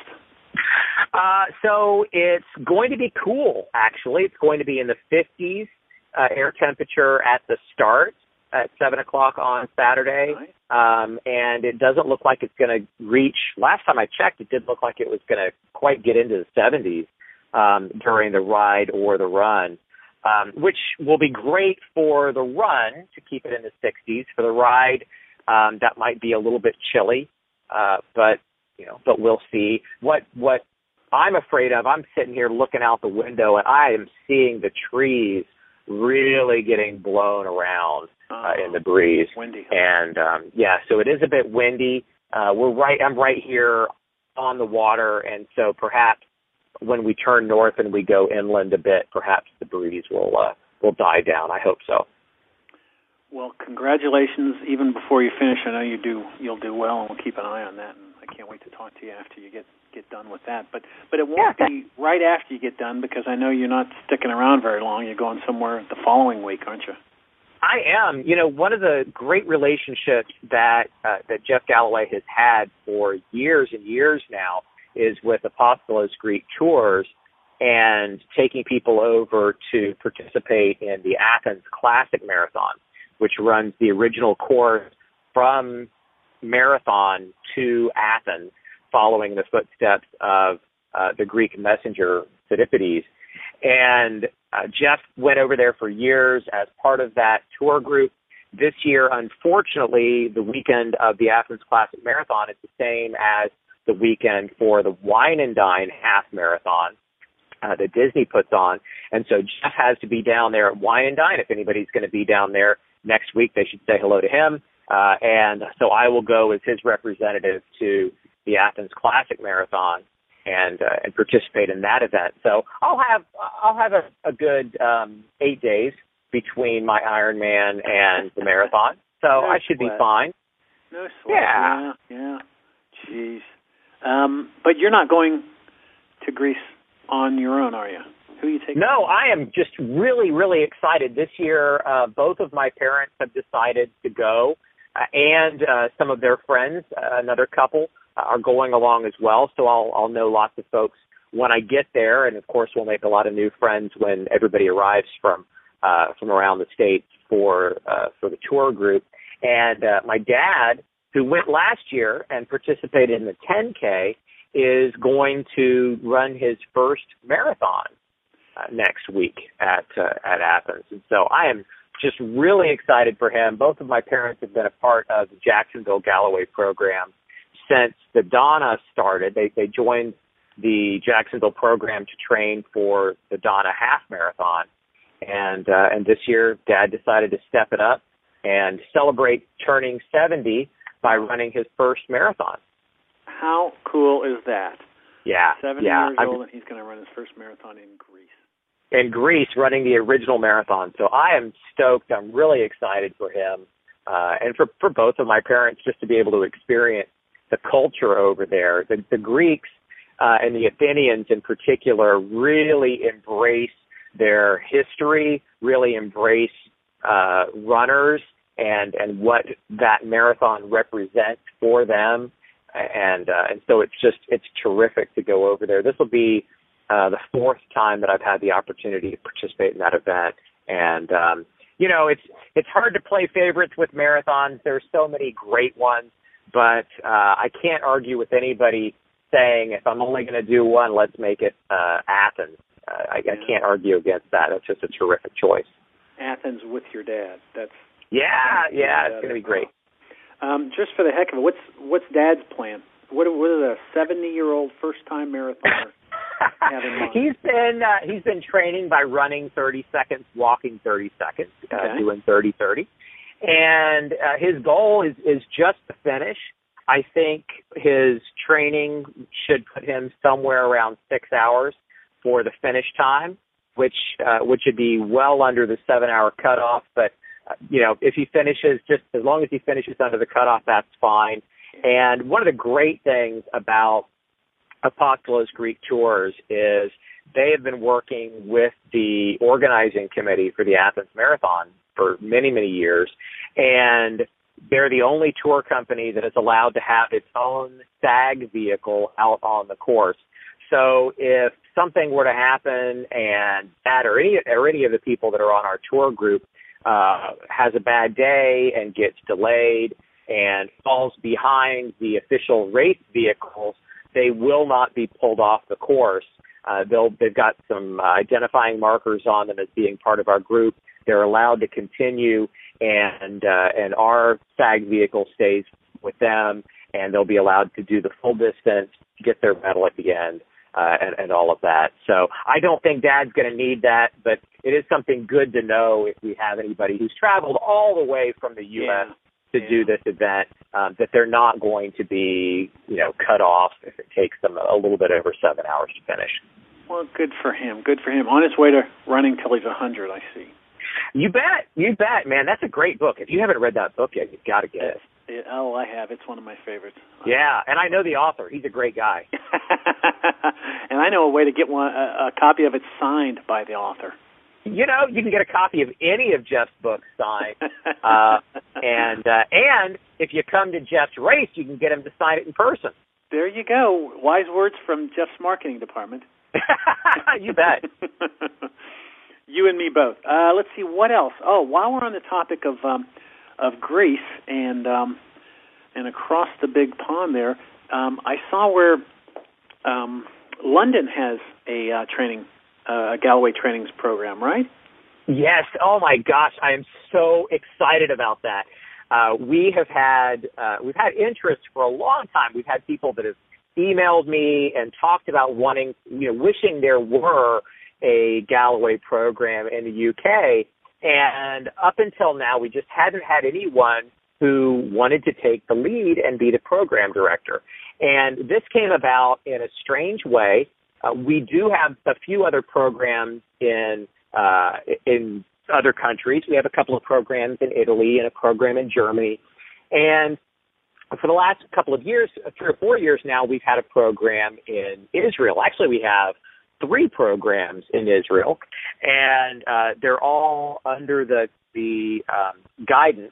Uh, so it's going to be cool, actually. It's going to be in the fifties uh, air temperature at the start at seven o'clock on Saturday. Right. Um, and it doesn't look like it's going to reach, last time I checked, it didn't look like it was going to quite get into the seventies. Um, during the ride or the run, um, which will be great for the run to keep it in the sixties. For the ride, um, that might be a little bit chilly, uh, but you know, but we'll see. What what I'm afraid of, I'm sitting here looking out the window and I am seeing the trees really getting blown around uh, in the breeze. Windy. And um, yeah, so it is a bit windy. Uh, we're right. I'm right here on the water, and so perhaps when we turn north and we go inland a bit, perhaps the breeze will uh, will die down. I hope so. Well, congratulations! Even before you finish, I know you do. You'll do well, and we'll keep an eye on that. And I can't wait to talk to you after you get, get done with that. But but it won't yeah. be right after you get done, because I know you're not sticking around very long. You're going somewhere the following week, aren't you? I am. You know, one of the great relationships that uh, that Jeff Galloway has had for years and years now is with Apostolos Greek Tours, and taking people over to participate in the Athens Classic Marathon, which runs the original course from Marathon to Athens, following the footsteps of uh, the Greek messenger Pheidippides. And uh, Jeff went over there for years as part of that tour group. This year, unfortunately, the weekend of the Athens Classic Marathon is the same as the weekend for the Wine and Dine Half Marathon uh, that Disney puts on. And so Jeff has to be down there at Wine and Dine. If anybody's going to be down there next week, they should say hello to him. Uh, and so I will go as his representative to the Athens Classic Marathon and uh, and participate in that event. So I'll have I'll have a, a good um, eight days between my Ironman and the marathon. So no I should sweat. be fine. No sweat. Yeah. Yeah. yeah. Jeez. Um, but you're not going to Greece on your own, are you? Who are you taking? No, I am just really, really excited. This year, uh, both of my parents have decided to go, uh, and uh, some of their friends, uh, another couple, uh, are going along as well. So I'll, I'll know lots of folks when I get there, and of course, we'll make a lot of new friends when everybody arrives from uh, from around the States for uh, for the tour group. And uh, my dad, who went last year and participated in the ten K, is going to run his first marathon uh, next week at uh, at Athens. And so I am just really excited for him. Both of my parents have been a part of the Jacksonville Galloway program since the Donna started. They they joined the Jacksonville program to train for the Donna half marathon. And uh, and this year, Dad decided to step it up and celebrate turning seventy by running his first marathon. How cool is that? Yeah, seventy yeah. years I'm, old, and he's going to run his first marathon in Greece. In Greece, running the original marathon. So I am stoked. I'm really excited for him, uh, and for, for both of my parents just to be able to experience the culture over there. The, the Greeks uh, and the Athenians in particular really embrace their history, really embrace uh, runners and and what that marathon represents for them. And uh, and so it's just, it's terrific to go over there. This will be uh, the fourth time that I've had the opportunity to participate in that event. And, um, you know, it's it's hard to play favorites with marathons. There's so many great ones. But uh, I can't argue with anybody saying, if I'm only going to do one, let's make it uh, Athens. Uh, I, I can't argue against that. It's just a terrific choice. Athens with your dad. That's Yeah, yeah, it's going to be great. Um, just for the heck of it, what's what's Dad's plan? What what is a seventy-year-old first-time marathoner have in mind? He's been uh, he's been training by running thirty seconds, walking thirty seconds, uh, okay. doing thirty thirty, and uh, his goal is is just to finish. I think his training should put him somewhere around six hours for the finish time, which uh, which would be well under the seven-hour cutoff, but. Uh, you know, if he finishes, just as long as he finishes under the cutoff, that's fine. And one of the great things about Apostolos Greek Tours is they have been working with the organizing committee for the Athens Marathon for many, many years. And they're the only tour company that is allowed to have its own S A G vehicle out on the course. So if something were to happen and that or any, or any of the people that are on our tour group Uh, has a bad day and gets delayed and falls behind the official race vehicles, they will not be pulled off the course. Uh, they'll, they've got some uh, identifying markers on them as being part of our group. They're allowed to continue, and uh, and our S A G vehicle stays with them, and they'll be allowed to do the full distance, get their medal at the end. Uh, and, and all of that. So I don't think Dad's going to need that, but it is something good to know if we have anybody who's traveled all the way from the U S Yeah. to yeah. do this event, um, that they're not going to be, you know, cut off if it takes them a little bit over seven hours to finish. Well, good for him. Good for him. On his way to running till he's one hundred, I see. You bet. You bet, man. That's a great book. If you haven't read that book yet, you've got to get it. it. Oh, I have. It's one of my favorites. Yeah, and I know the author. He's a great guy. And I know a way to get one a, a copy of it signed by the author. You know, you can get a copy of any of Jeff's books signed. uh, and uh, and if you come to Jeff's race, you can get him to sign it in person. There you go. Wise words from Jeff's marketing department. You bet. You and me both. Uh, let's see, what else? Oh, while we're on the topic of um, of Greece and um, and across the big pond there, um, I saw where um, London has a uh, training, uh, a Galloway trainings program, right? Yes. Oh my gosh, I am so excited about that. Uh, we have had uh, we've had interest for a long time. We've had people that have emailed me and talked about wanting, you know, wishing there were a Galloway program in the U K, and up until now we just hadn't had anyone who wanted to take the lead and be the program director. And this came about in a strange way. Uh, we do have a few other programs in uh, in other countries. We have a couple of programs in Italy and a program in Germany. And for the last couple of years, three or four years now, we've had a program in Israel. Actually, we have three programs in Israel, and uh, they're all under the the um, guidance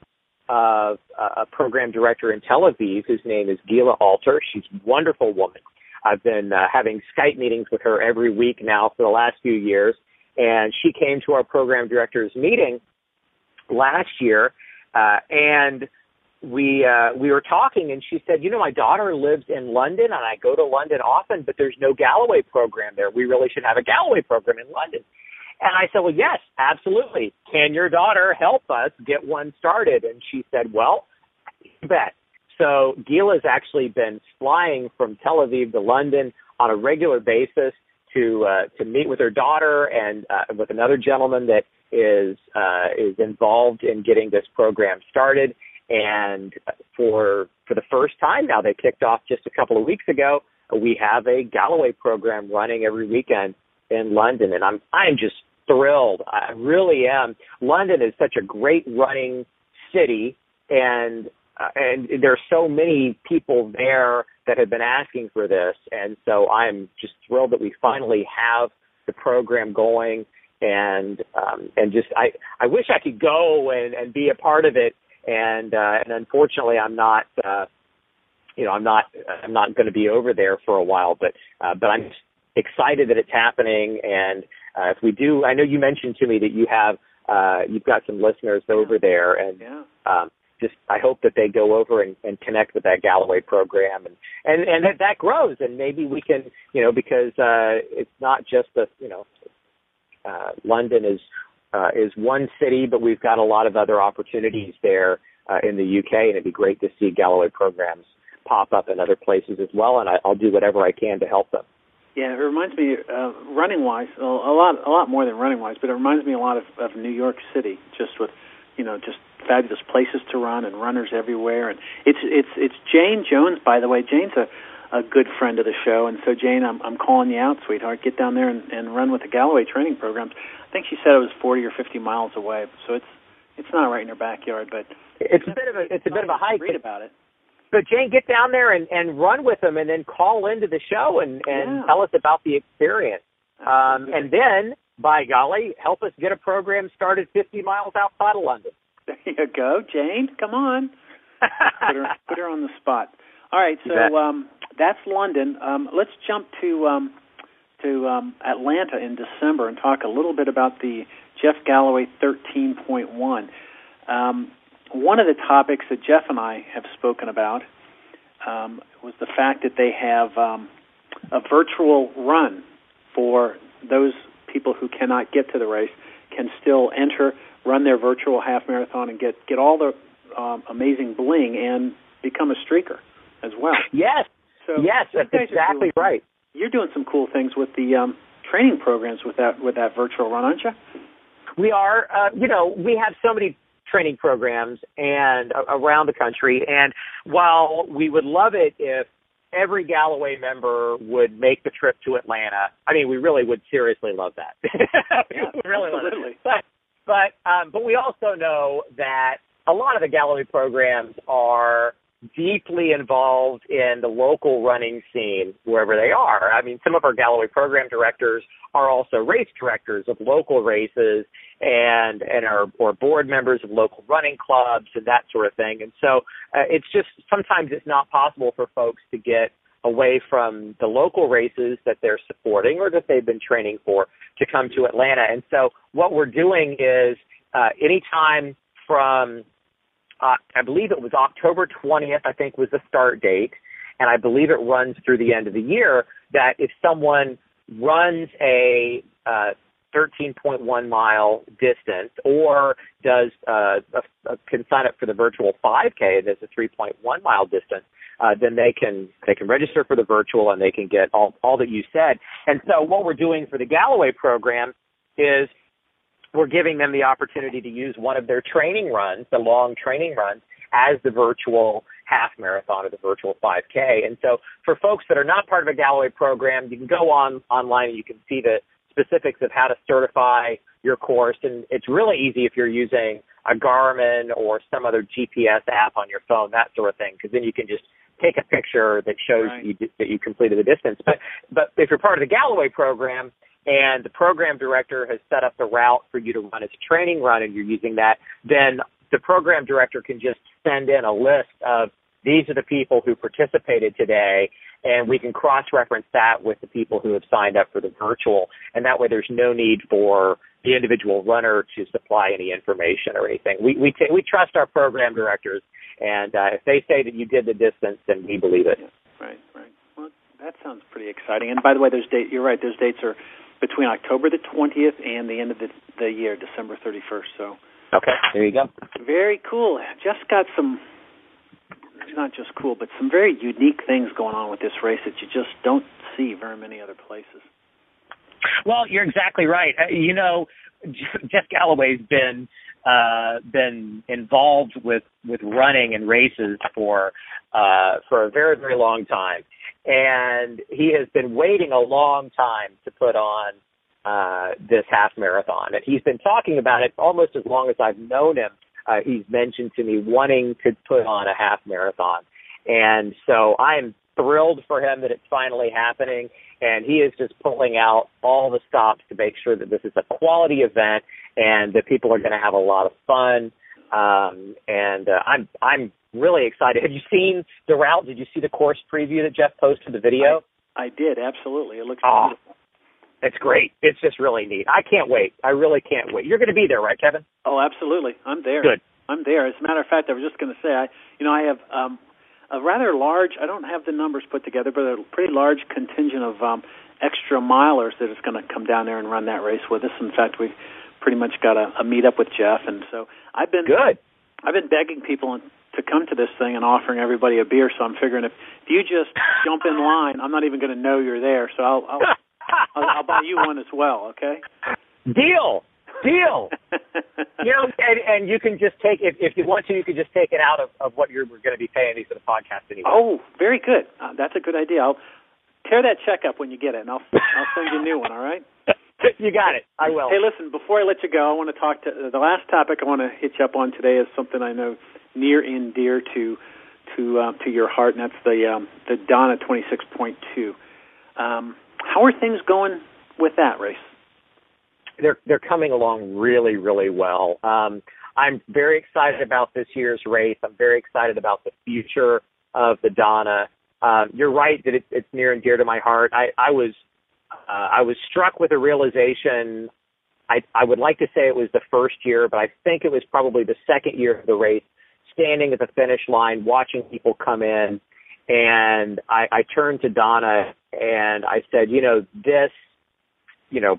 of uh, a program director in Tel Aviv, whose name is Gila Alter. She's a wonderful woman. I've been uh, having Skype meetings with her every week now for the last few years, and she came to our program directors meeting last year, uh, and we uh, we were talking, and she said, you know, my daughter lives in London, and I go to London often, but there's no Galloway program there. We really should have a Galloway program in London. And I said, well, yes, absolutely. Can your daughter help us get one started? And she said, well, you bet. So Gila's actually been flying from Tel Aviv to London on a regular basis to uh, to meet with her daughter and uh, with another gentleman that is uh, is involved in getting this program started. And for for the first time now, they kicked off just a couple of weeks ago. We have a Galloway program running every weekend in London, and I'm I'm just thrilled. I really am. London is such a great running city, and uh, and there are so many people there that have been asking for this, and so I'm just thrilled that we finally have the program going, and um, and just I I wish I could go and, and be a part of it, and uh, and unfortunately I'm not. Uh, you know, I'm not I'm not going to be over there for a while, but uh, but I'm excited that it's happening. And uh, if we do, I know you mentioned to me that you have uh, you've got some listeners over there, and yeah. um, just I hope that they go over and, and connect with that Galloway program, and and and that, that grows, and maybe we can, you know, because uh, it's not just the you know uh, London is uh, is one city, but we've got a lot of other opportunities there uh, in the U K, and it'd be great to see Galloway programs pop up in other places as well, and I, I'll do whatever I can to help them. Yeah, it reminds me, uh, running-wise, a lot, a lot more than running-wise, but it reminds me a lot of, of New York City, just with, you know, just fabulous places to run and runners everywhere. And it's it's it's Jane Jones, by the way. Jane's a, a good friend of the show, and so Jane, I'm I'm calling you out, sweetheart. Get down there and, and run with the Galloway training programs. I think she said it was forty or fifty miles away, so it's it's not right in her backyard, but it's a bit of a it's a bit of a hike. Read about it. But Jane, get down there and, and run with them, and then call into the show and, and yeah. tell us about the experience. Um, and then, by golly, help us get a program started fifty miles outside of London. There you go, Jane. Come on. put, her, put her on the spot. All right, so um, that's London. Um, let's jump to um, to um, Atlanta in December and talk a little bit about the Jeff Galloway thirteen point one. Um One of the topics that Jeff and I have spoken about um, was the fact that they have um, a virtual run for those people who cannot get to the race, can still enter, run their virtual half marathon, and get, get all the um, amazing bling and become a streaker as well. Yes, so yes, that's exactly doing, right. You're doing some cool things with the um, training programs with that with that virtual run, aren't you? We are. Uh, you know, we have so many training programs and uh, around the country, and while we would love it if every Galloway member would make the trip to Atlanta, I mean, we really would seriously love that. Yeah, we really absolutely. Love it. But but um, but we also know that a lot of the Galloway programs are deeply involved in the local running scene wherever they are. I mean, some of our Galloway program directors are also race directors of local races and and are or board members of local running clubs and that sort of thing. And so uh, it's just sometimes it's not possible for folks to get away from the local races that they're supporting or that they've been training for to come to Atlanta. And so what we're doing is uh, anytime from Uh, I believe it was October twentieth, I think, was the start date, and I believe it runs through the end of the year, that if someone runs a uh, thirteen point one mile distance or does uh, a, a, can sign up for the virtual five K, and there's a three point one mile distance, uh, then they can they can register for the virtual and they can get all, all that you said. And so what we're doing for the Galloway program is we're giving them the opportunity to use one of their training runs, the long training runs, as the virtual half marathon or the virtual five K. And so for folks that are not part of a Galloway program, you can go on online and you can see the specifics of how to certify your course. And it's really easy if you're using a Garmin or some other G P S app on your phone, that sort of thing, because then you can just take a picture that shows right. you, that you completed the distance. But but if you're part of the Galloway program and the program director has set up the route for you to run as a training run and you're using that, then the program director can just send in a list of these are the people who participated today, and we can cross-reference that with the people who have signed up for the virtual. And that way there's no need for the individual runner to supply any information or anything. We we, t- we trust our program directors, and uh, if they say that you did the distance, then we believe it. Right, right. Well, that sounds pretty exciting. And by the way, those date, you're right, those dates are between October the twentieth and the end of the, the year, December thirty-first. So. Okay, there you go. Very cool. Just got some, not just cool, but some very unique things going on with this race that you just don't see very many other places. Well, you're exactly right. Uh, you know, Jeff Galloway's been uh, been involved with, with running and races for uh, for a very, very long time. And he has been waiting a long time to put on uh, this half marathon. And he's been talking about it almost as long as I've known him. Uh, he's mentioned to me wanting to put on a half marathon. And so I'm thrilled for him that it's finally happening. And he is just pulling out all the stops to make sure that this is a quality event and that people are going to have a lot of fun. Um, and uh, I'm I'm really excited. Have you seen the route? Did you see the course preview that Jeff posted, the video? I, I did, absolutely. It looks oh, beautiful. It's great. It's just really neat. I can't wait. I really can't wait. You're going to be there, right, Kevin? Oh, absolutely. I'm there. Good. I'm there. As a matter of fact, I was just going to say, I, you know, I have um, a rather large, I don't have the numbers put together, but a pretty large contingent of um, extra milers that is going to come down there and run that race with us. In fact, we've pretty much got a, a meet up with Jeff, and so I've been good. I've been begging people to come to this thing and offering everybody a beer. So I'm figuring if, if you just jump in line, I'm not even going to know you're there. So I'll I'll, I'll I'll buy you one as well. Okay? Deal. Deal. You know, and, and you can just take if if you want to, you can just take it out of, of what you're going to be paying me for the podcast anyway. Oh, very good. Uh, that's a good idea. I'll tear that check up when you get it, and I'll I'll send you a new one. All right? You got it. I will. Hey, listen, before I let you go, I want to talk to the last topic I want to hit you up on today is something I know near and dear to to uh, to your heart, and that's the um, the Donna twenty-six point two. Um, how are things going with that race? They're they're coming along really, really well. Um, I'm very excited about this year's race. I'm very excited about the future of the Donna. Um, you're right that it, it's near and dear to my heart. I, I was uh, I was struck with a realization. I, I would like to say it was the first year, but I think it was probably the second year of the race, standing at the finish line, watching people come in, and I, I turned to Donna and I said, you know, this, you know,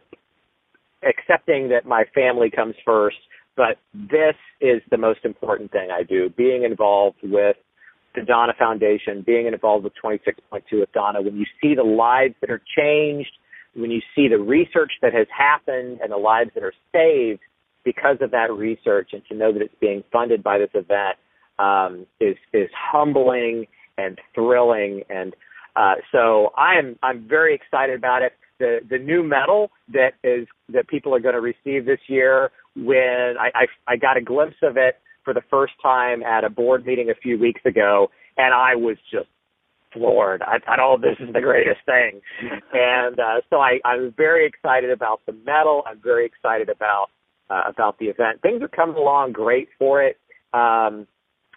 accepting that my family comes first, but this is the most important thing I do, being involved with the Donna Foundation, being involved with twenty-six point two with Donna. When you see the lives that are changed, when you see the research that has happened and the lives that are saved because of that research, and to know that it's being funded by this event um, is is humbling and thrilling. And uh, so I'm I'm very excited about it. The the new medal that is that people are going to receive this year, when I, I I got a glimpse of it for the first time at a board meeting a few weeks ago, and I was just floored. I thought, oh, this is the greatest thing. And uh, so I, I'm very excited about the medal. I'm very excited about uh, about the event. Things are coming along great for it. Um,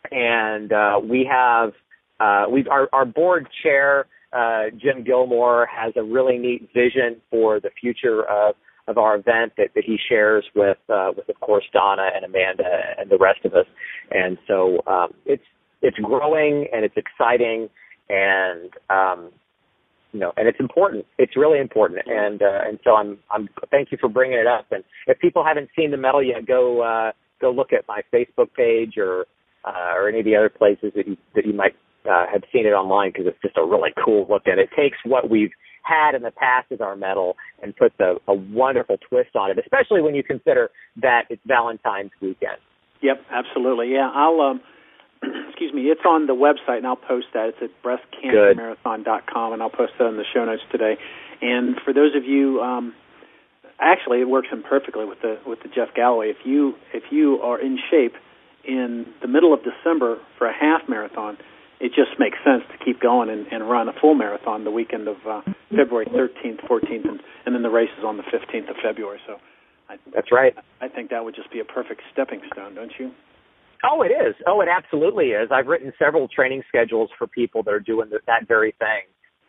and uh, we have uh, we our, our board chair, uh, Jim Gilmore, has a really neat vision for the future of of our event that, that he shares with, uh, with of course, Donna and Amanda and the rest of us. And so um, it's it's growing and it's exciting, and um, you know, and it's important. It's really important. And uh, and so I'm I'm thank you for bringing it up. And if people haven't seen the medal yet, go uh, go look at my Facebook page or uh, or any of the other places that you that you might uh, have seen it online, because it's just a really cool look. And it takes what we've had in the past as our medal and puts a, a wonderful twist on it, especially when you consider that it's Valentine's weekend. Yep, absolutely. Yeah, I'll, um, excuse me, it's on the website, and I'll post that. It's at breast cancer marathon dot com, and I'll post that in the show notes today. And for those of you um, actually, it works in perfectly with the with the Jeff Galloway. If you if you are in shape in the middle of December for a half marathon, it just makes sense to keep going and, and run a full marathon the weekend of uh, February thirteenth, fourteenth, and, and then the race is on the fifteenth of February. So I, that's right. I think that would just be a perfect stepping stone, don't you? Oh, it is. Oh, it absolutely is. I've written several training schedules for people that are doing that very thing.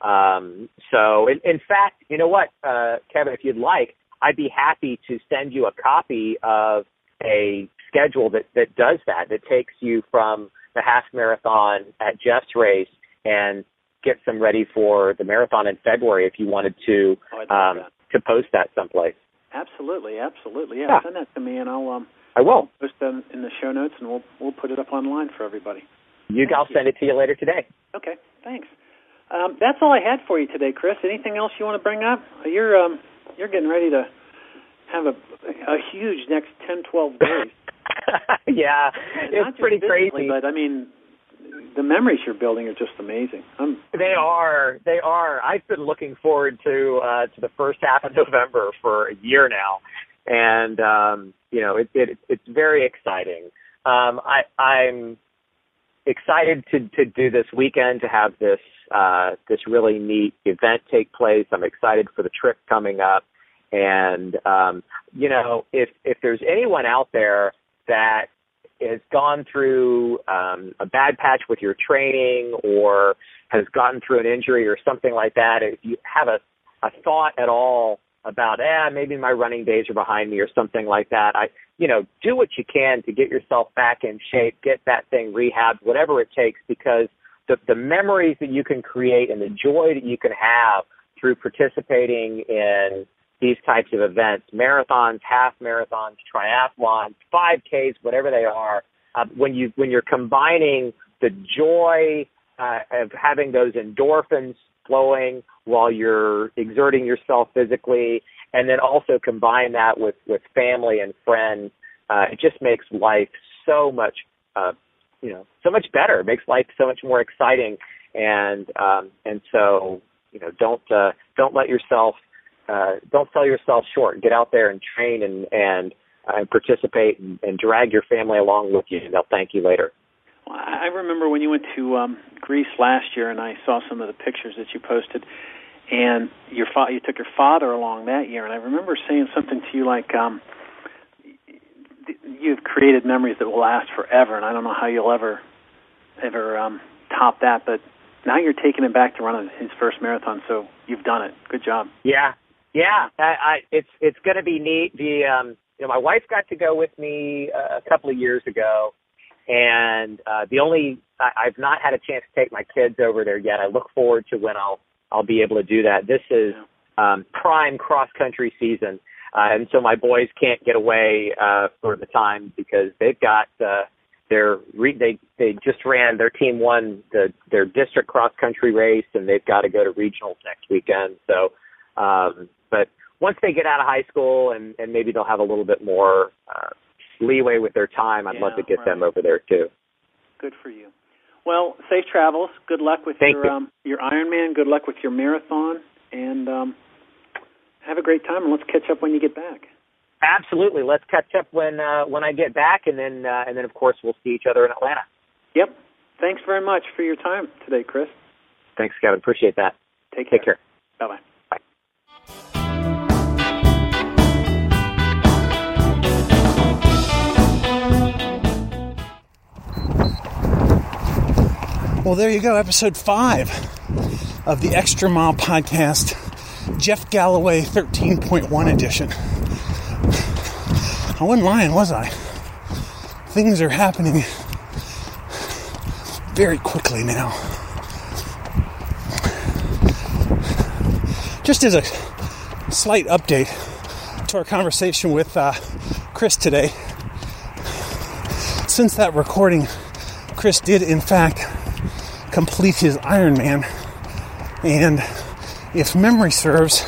Um, so, in, in fact, you know what, uh, Kevin, if you'd like, I'd be happy to send you a copy of a schedule that, that does that, that takes you from the half marathon at Jeff's race and gets them ready for the marathon in February if you wanted to oh, um, to post that someplace. Absolutely, absolutely. Yeah, yeah, send that to me and I'll um I will post them in the show notes and we'll we'll put it up online for everybody. You, I'll send it to you later today. Okay, thanks. Um, that's all I had for you today, Chris. Anything else you want to bring up? You're um you're getting ready to have a a huge next ten, twelve days. Yeah, it's pretty crazy. But I mean, the memories you're building are just amazing. I'm, they are. They are. I've been looking forward to uh, to the first half of November for a year now, and um, you know, it, it, it's very exciting. Um, I, I'm excited to, to do this weekend, to have this uh, this really neat event take place. I'm excited for the trip coming up, and um, you know, if if there's anyone out there that has gone through um, a bad patch with your training or has gotten through an injury or something like that, if you have a, a thought at all about, eh, maybe my running days are behind me or something like that, I, you know, do what you can to get yourself back in shape, get that thing rehabbed, whatever it takes, because the, the memories that you can create and the joy that you can have through participating in these types of events, marathons, half marathons, triathlons, five Ks, whatever they are, uh, when you when you're combining the joy uh, of having those endorphins flowing while you're exerting yourself physically, and then also combine that with, with family and friends, uh, it just makes life so much, uh, you know, so much better. It makes life so much more exciting, and um, and so you know, don't uh, don't let yourself. Uh, don't sell yourself short. Get out there and train and and, uh, and participate and, and drag your family along with you, and they'll thank you later. Well, I remember when you went to um, Greece last year, and I saw some of the pictures that you posted, and your fa- you took your father along that year, and I remember saying something to you like, um, you've created memories that will last forever, and I don't know how you'll ever ever um, top that, but now you're taking him back to run his first marathon, so you've done it. Good job. Yeah. Yeah, I, I, it's it's going to be neat. The um, you know, my wife got to go with me uh, a couple of years ago, and uh, the only I, I've not had a chance to take my kids over there yet. I look forward to when I'll I'll be able to do that. This is um, prime cross country season, uh, and so my boys can't get away uh, for the time because they've got uh, their re- they they just ran their team won the their district cross country race, and they've got to go to regionals next weekend. So. Um, But once they get out of high school and, and maybe they'll have a little bit more uh, leeway with their time, I'd yeah, love to get right. them over there too. Good for you. Well, safe travels. Good luck with Thank your you. um, your Ironman. Good luck with your marathon, and um, have a great time. And let's catch up when you get back. Absolutely. Let's catch up when uh, when I get back, and then uh, and then of course we'll see each other in Atlanta. Yep. Thanks very much for your time today, Chris. Thanks, Kevin. Appreciate that. Take care. Take care. Bye bye. Well, there you go, episode five of the Extra Mile Podcast, Jeff Galloway thirteen point one edition. I wasn't lying, was I? Things are happening very quickly now. Just as a slight update to our conversation with uh, Chris today, since that recording, Chris did, in fact, complete his Ironman, and if memory serves,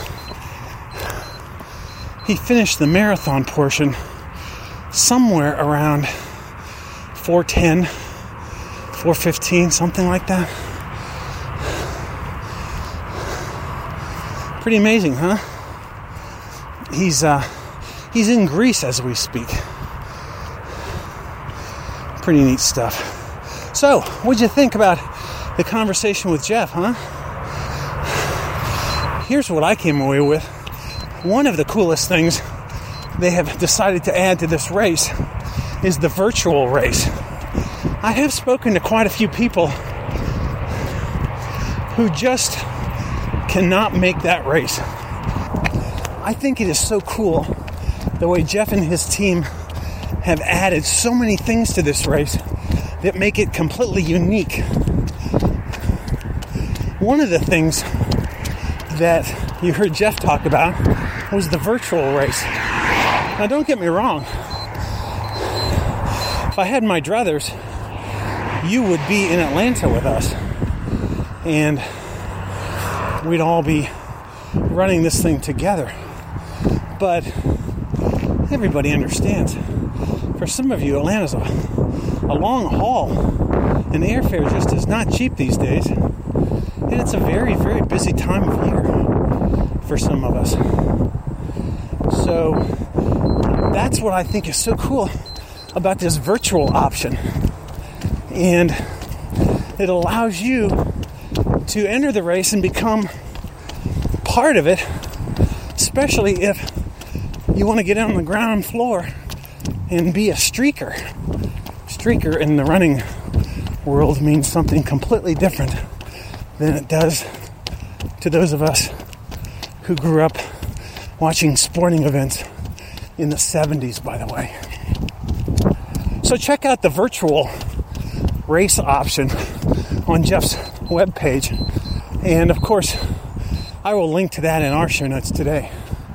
he finished the marathon portion somewhere around four ten, four fifteen, something like that. Pretty amazing, huh? he's uh, he's in Greece as we speak. Pretty neat stuff. So, what'd you think about the conversation with Jeff, huh? Here's what I came away with. One of the coolest things they have decided to add to this race is the virtual race. I have spoken to quite a few people who just cannot make that race. I think it is so cool the way Jeff and his team have added so many things to this race that make it completely unique. One of the things that you heard Jeff talk about was the virtual race. Now, don't get me wrong. If I had my druthers, you would be in Atlanta with us, and we'd all be running this thing together. But everybody understands. For some of you, Atlanta's a, a long haul, and airfare just is not cheap these days. And it's a very, very busy time of year for some of us. So that's what I think is so cool about this virtual option. And it allows you to enter the race and become part of it, especially if you want to get on the ground floor and be a streaker. Streaker in the running world means something completely different than it does to those of us who grew up watching sporting events in the seventies, by the way. So check out the virtual race option on Jeff's webpage. And of course, I will link to that in our show notes today.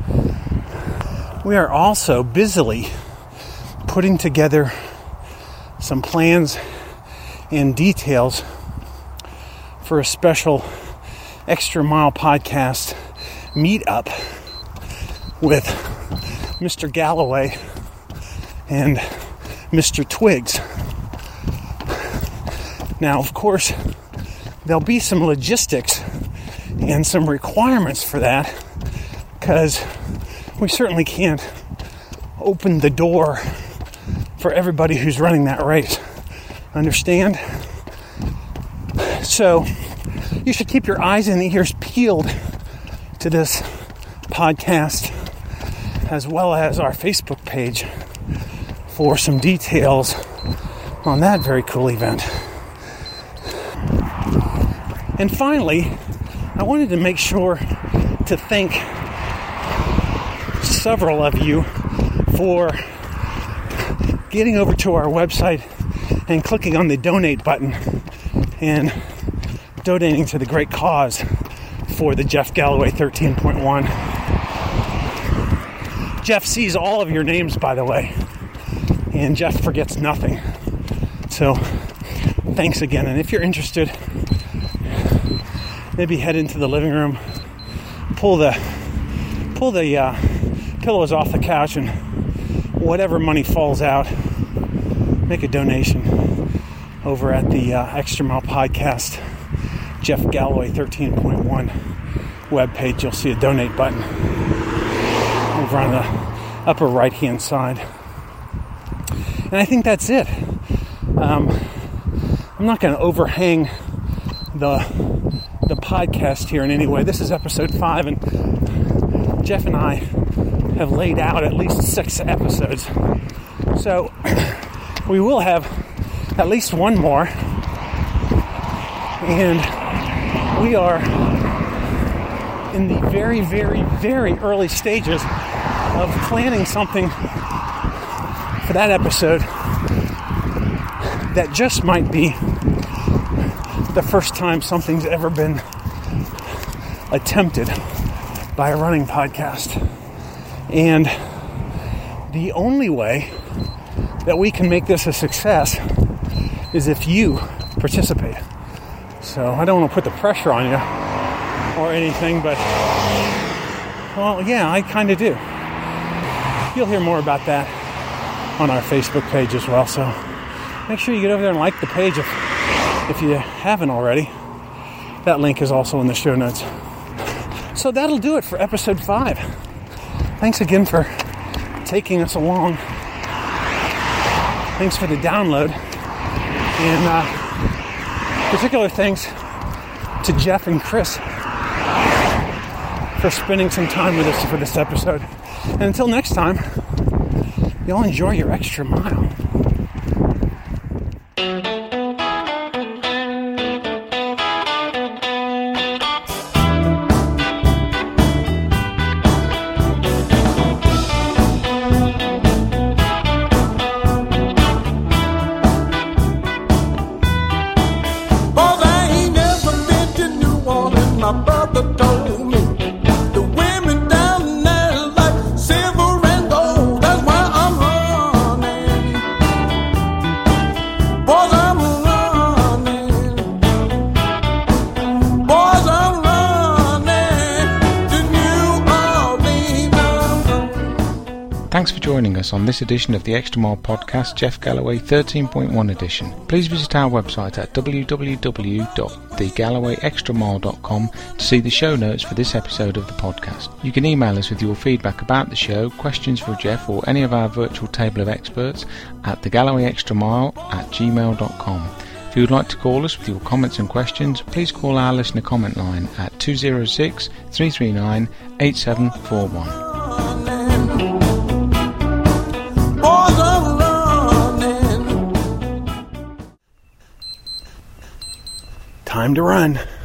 We are also busily putting together some plans and details for a special Extra Mile podcast meetup with Mister Galloway and Mister Twiggs. Now, of course, there'll be some logistics and some requirements for that, because we certainly can't open the door for everybody who's running that race. Understand? So you should keep your eyes and ears peeled to this podcast, as well as our Facebook page, for some details on that very cool event. And finally, I wanted to make sure to thank several of you for getting over to our website and clicking on the donate button and donating to the great cause for the Jeff Galloway thirteen point one. Jeff sees all of your names, by the way, and Jeff forgets nothing. So thanks again. And if you're interested, maybe head into the living room, pull the pull the uh, pillows off the couch, and whatever money falls out, make a donation over at the uh, Extra Mile Podcast Jeff Galloway thirteen point one webpage. You'll see a donate button over on the upper right hand side. And I think that's it. Um, I'm not going to overhang the the podcast here in any way. This is episode five, and Jeff and I have laid out at least six episodes. So we will have at least one more. And we are in the very, very, very early stages of planning something for that episode that just might be the first time something's ever been attempted by a running podcast. And the only way that we can make this a success is if you participate. So I don't want to put the pressure on you or anything, but, well, yeah, I kind of do. You'll hear more about that on our Facebook page as well. So make sure you get over there and like the page if, if you haven't already. That link is also in the show notes. So that'll do it for episode five. thanks again for taking us along. Thanks for the download. And uh, particular thanks to Jeff and Chris for spending some time with us for this episode. And until next time, y'all enjoy your extra mile. Thanks for joining us on this edition of the Extra Mile Podcast, Jeff Galloway thirteen point one edition. Please visit our website at w w w dot the galloway extra mile dot com to see the show notes for this episode of the podcast. You can email us with your feedback about the show, questions for Jeff or any of our virtual table of experts at the galloway extra mile at gmail dot com. If you would like to call us with your comments and questions, please call our listener comment line at two oh six, three three nine, eight seven four one. Time to run.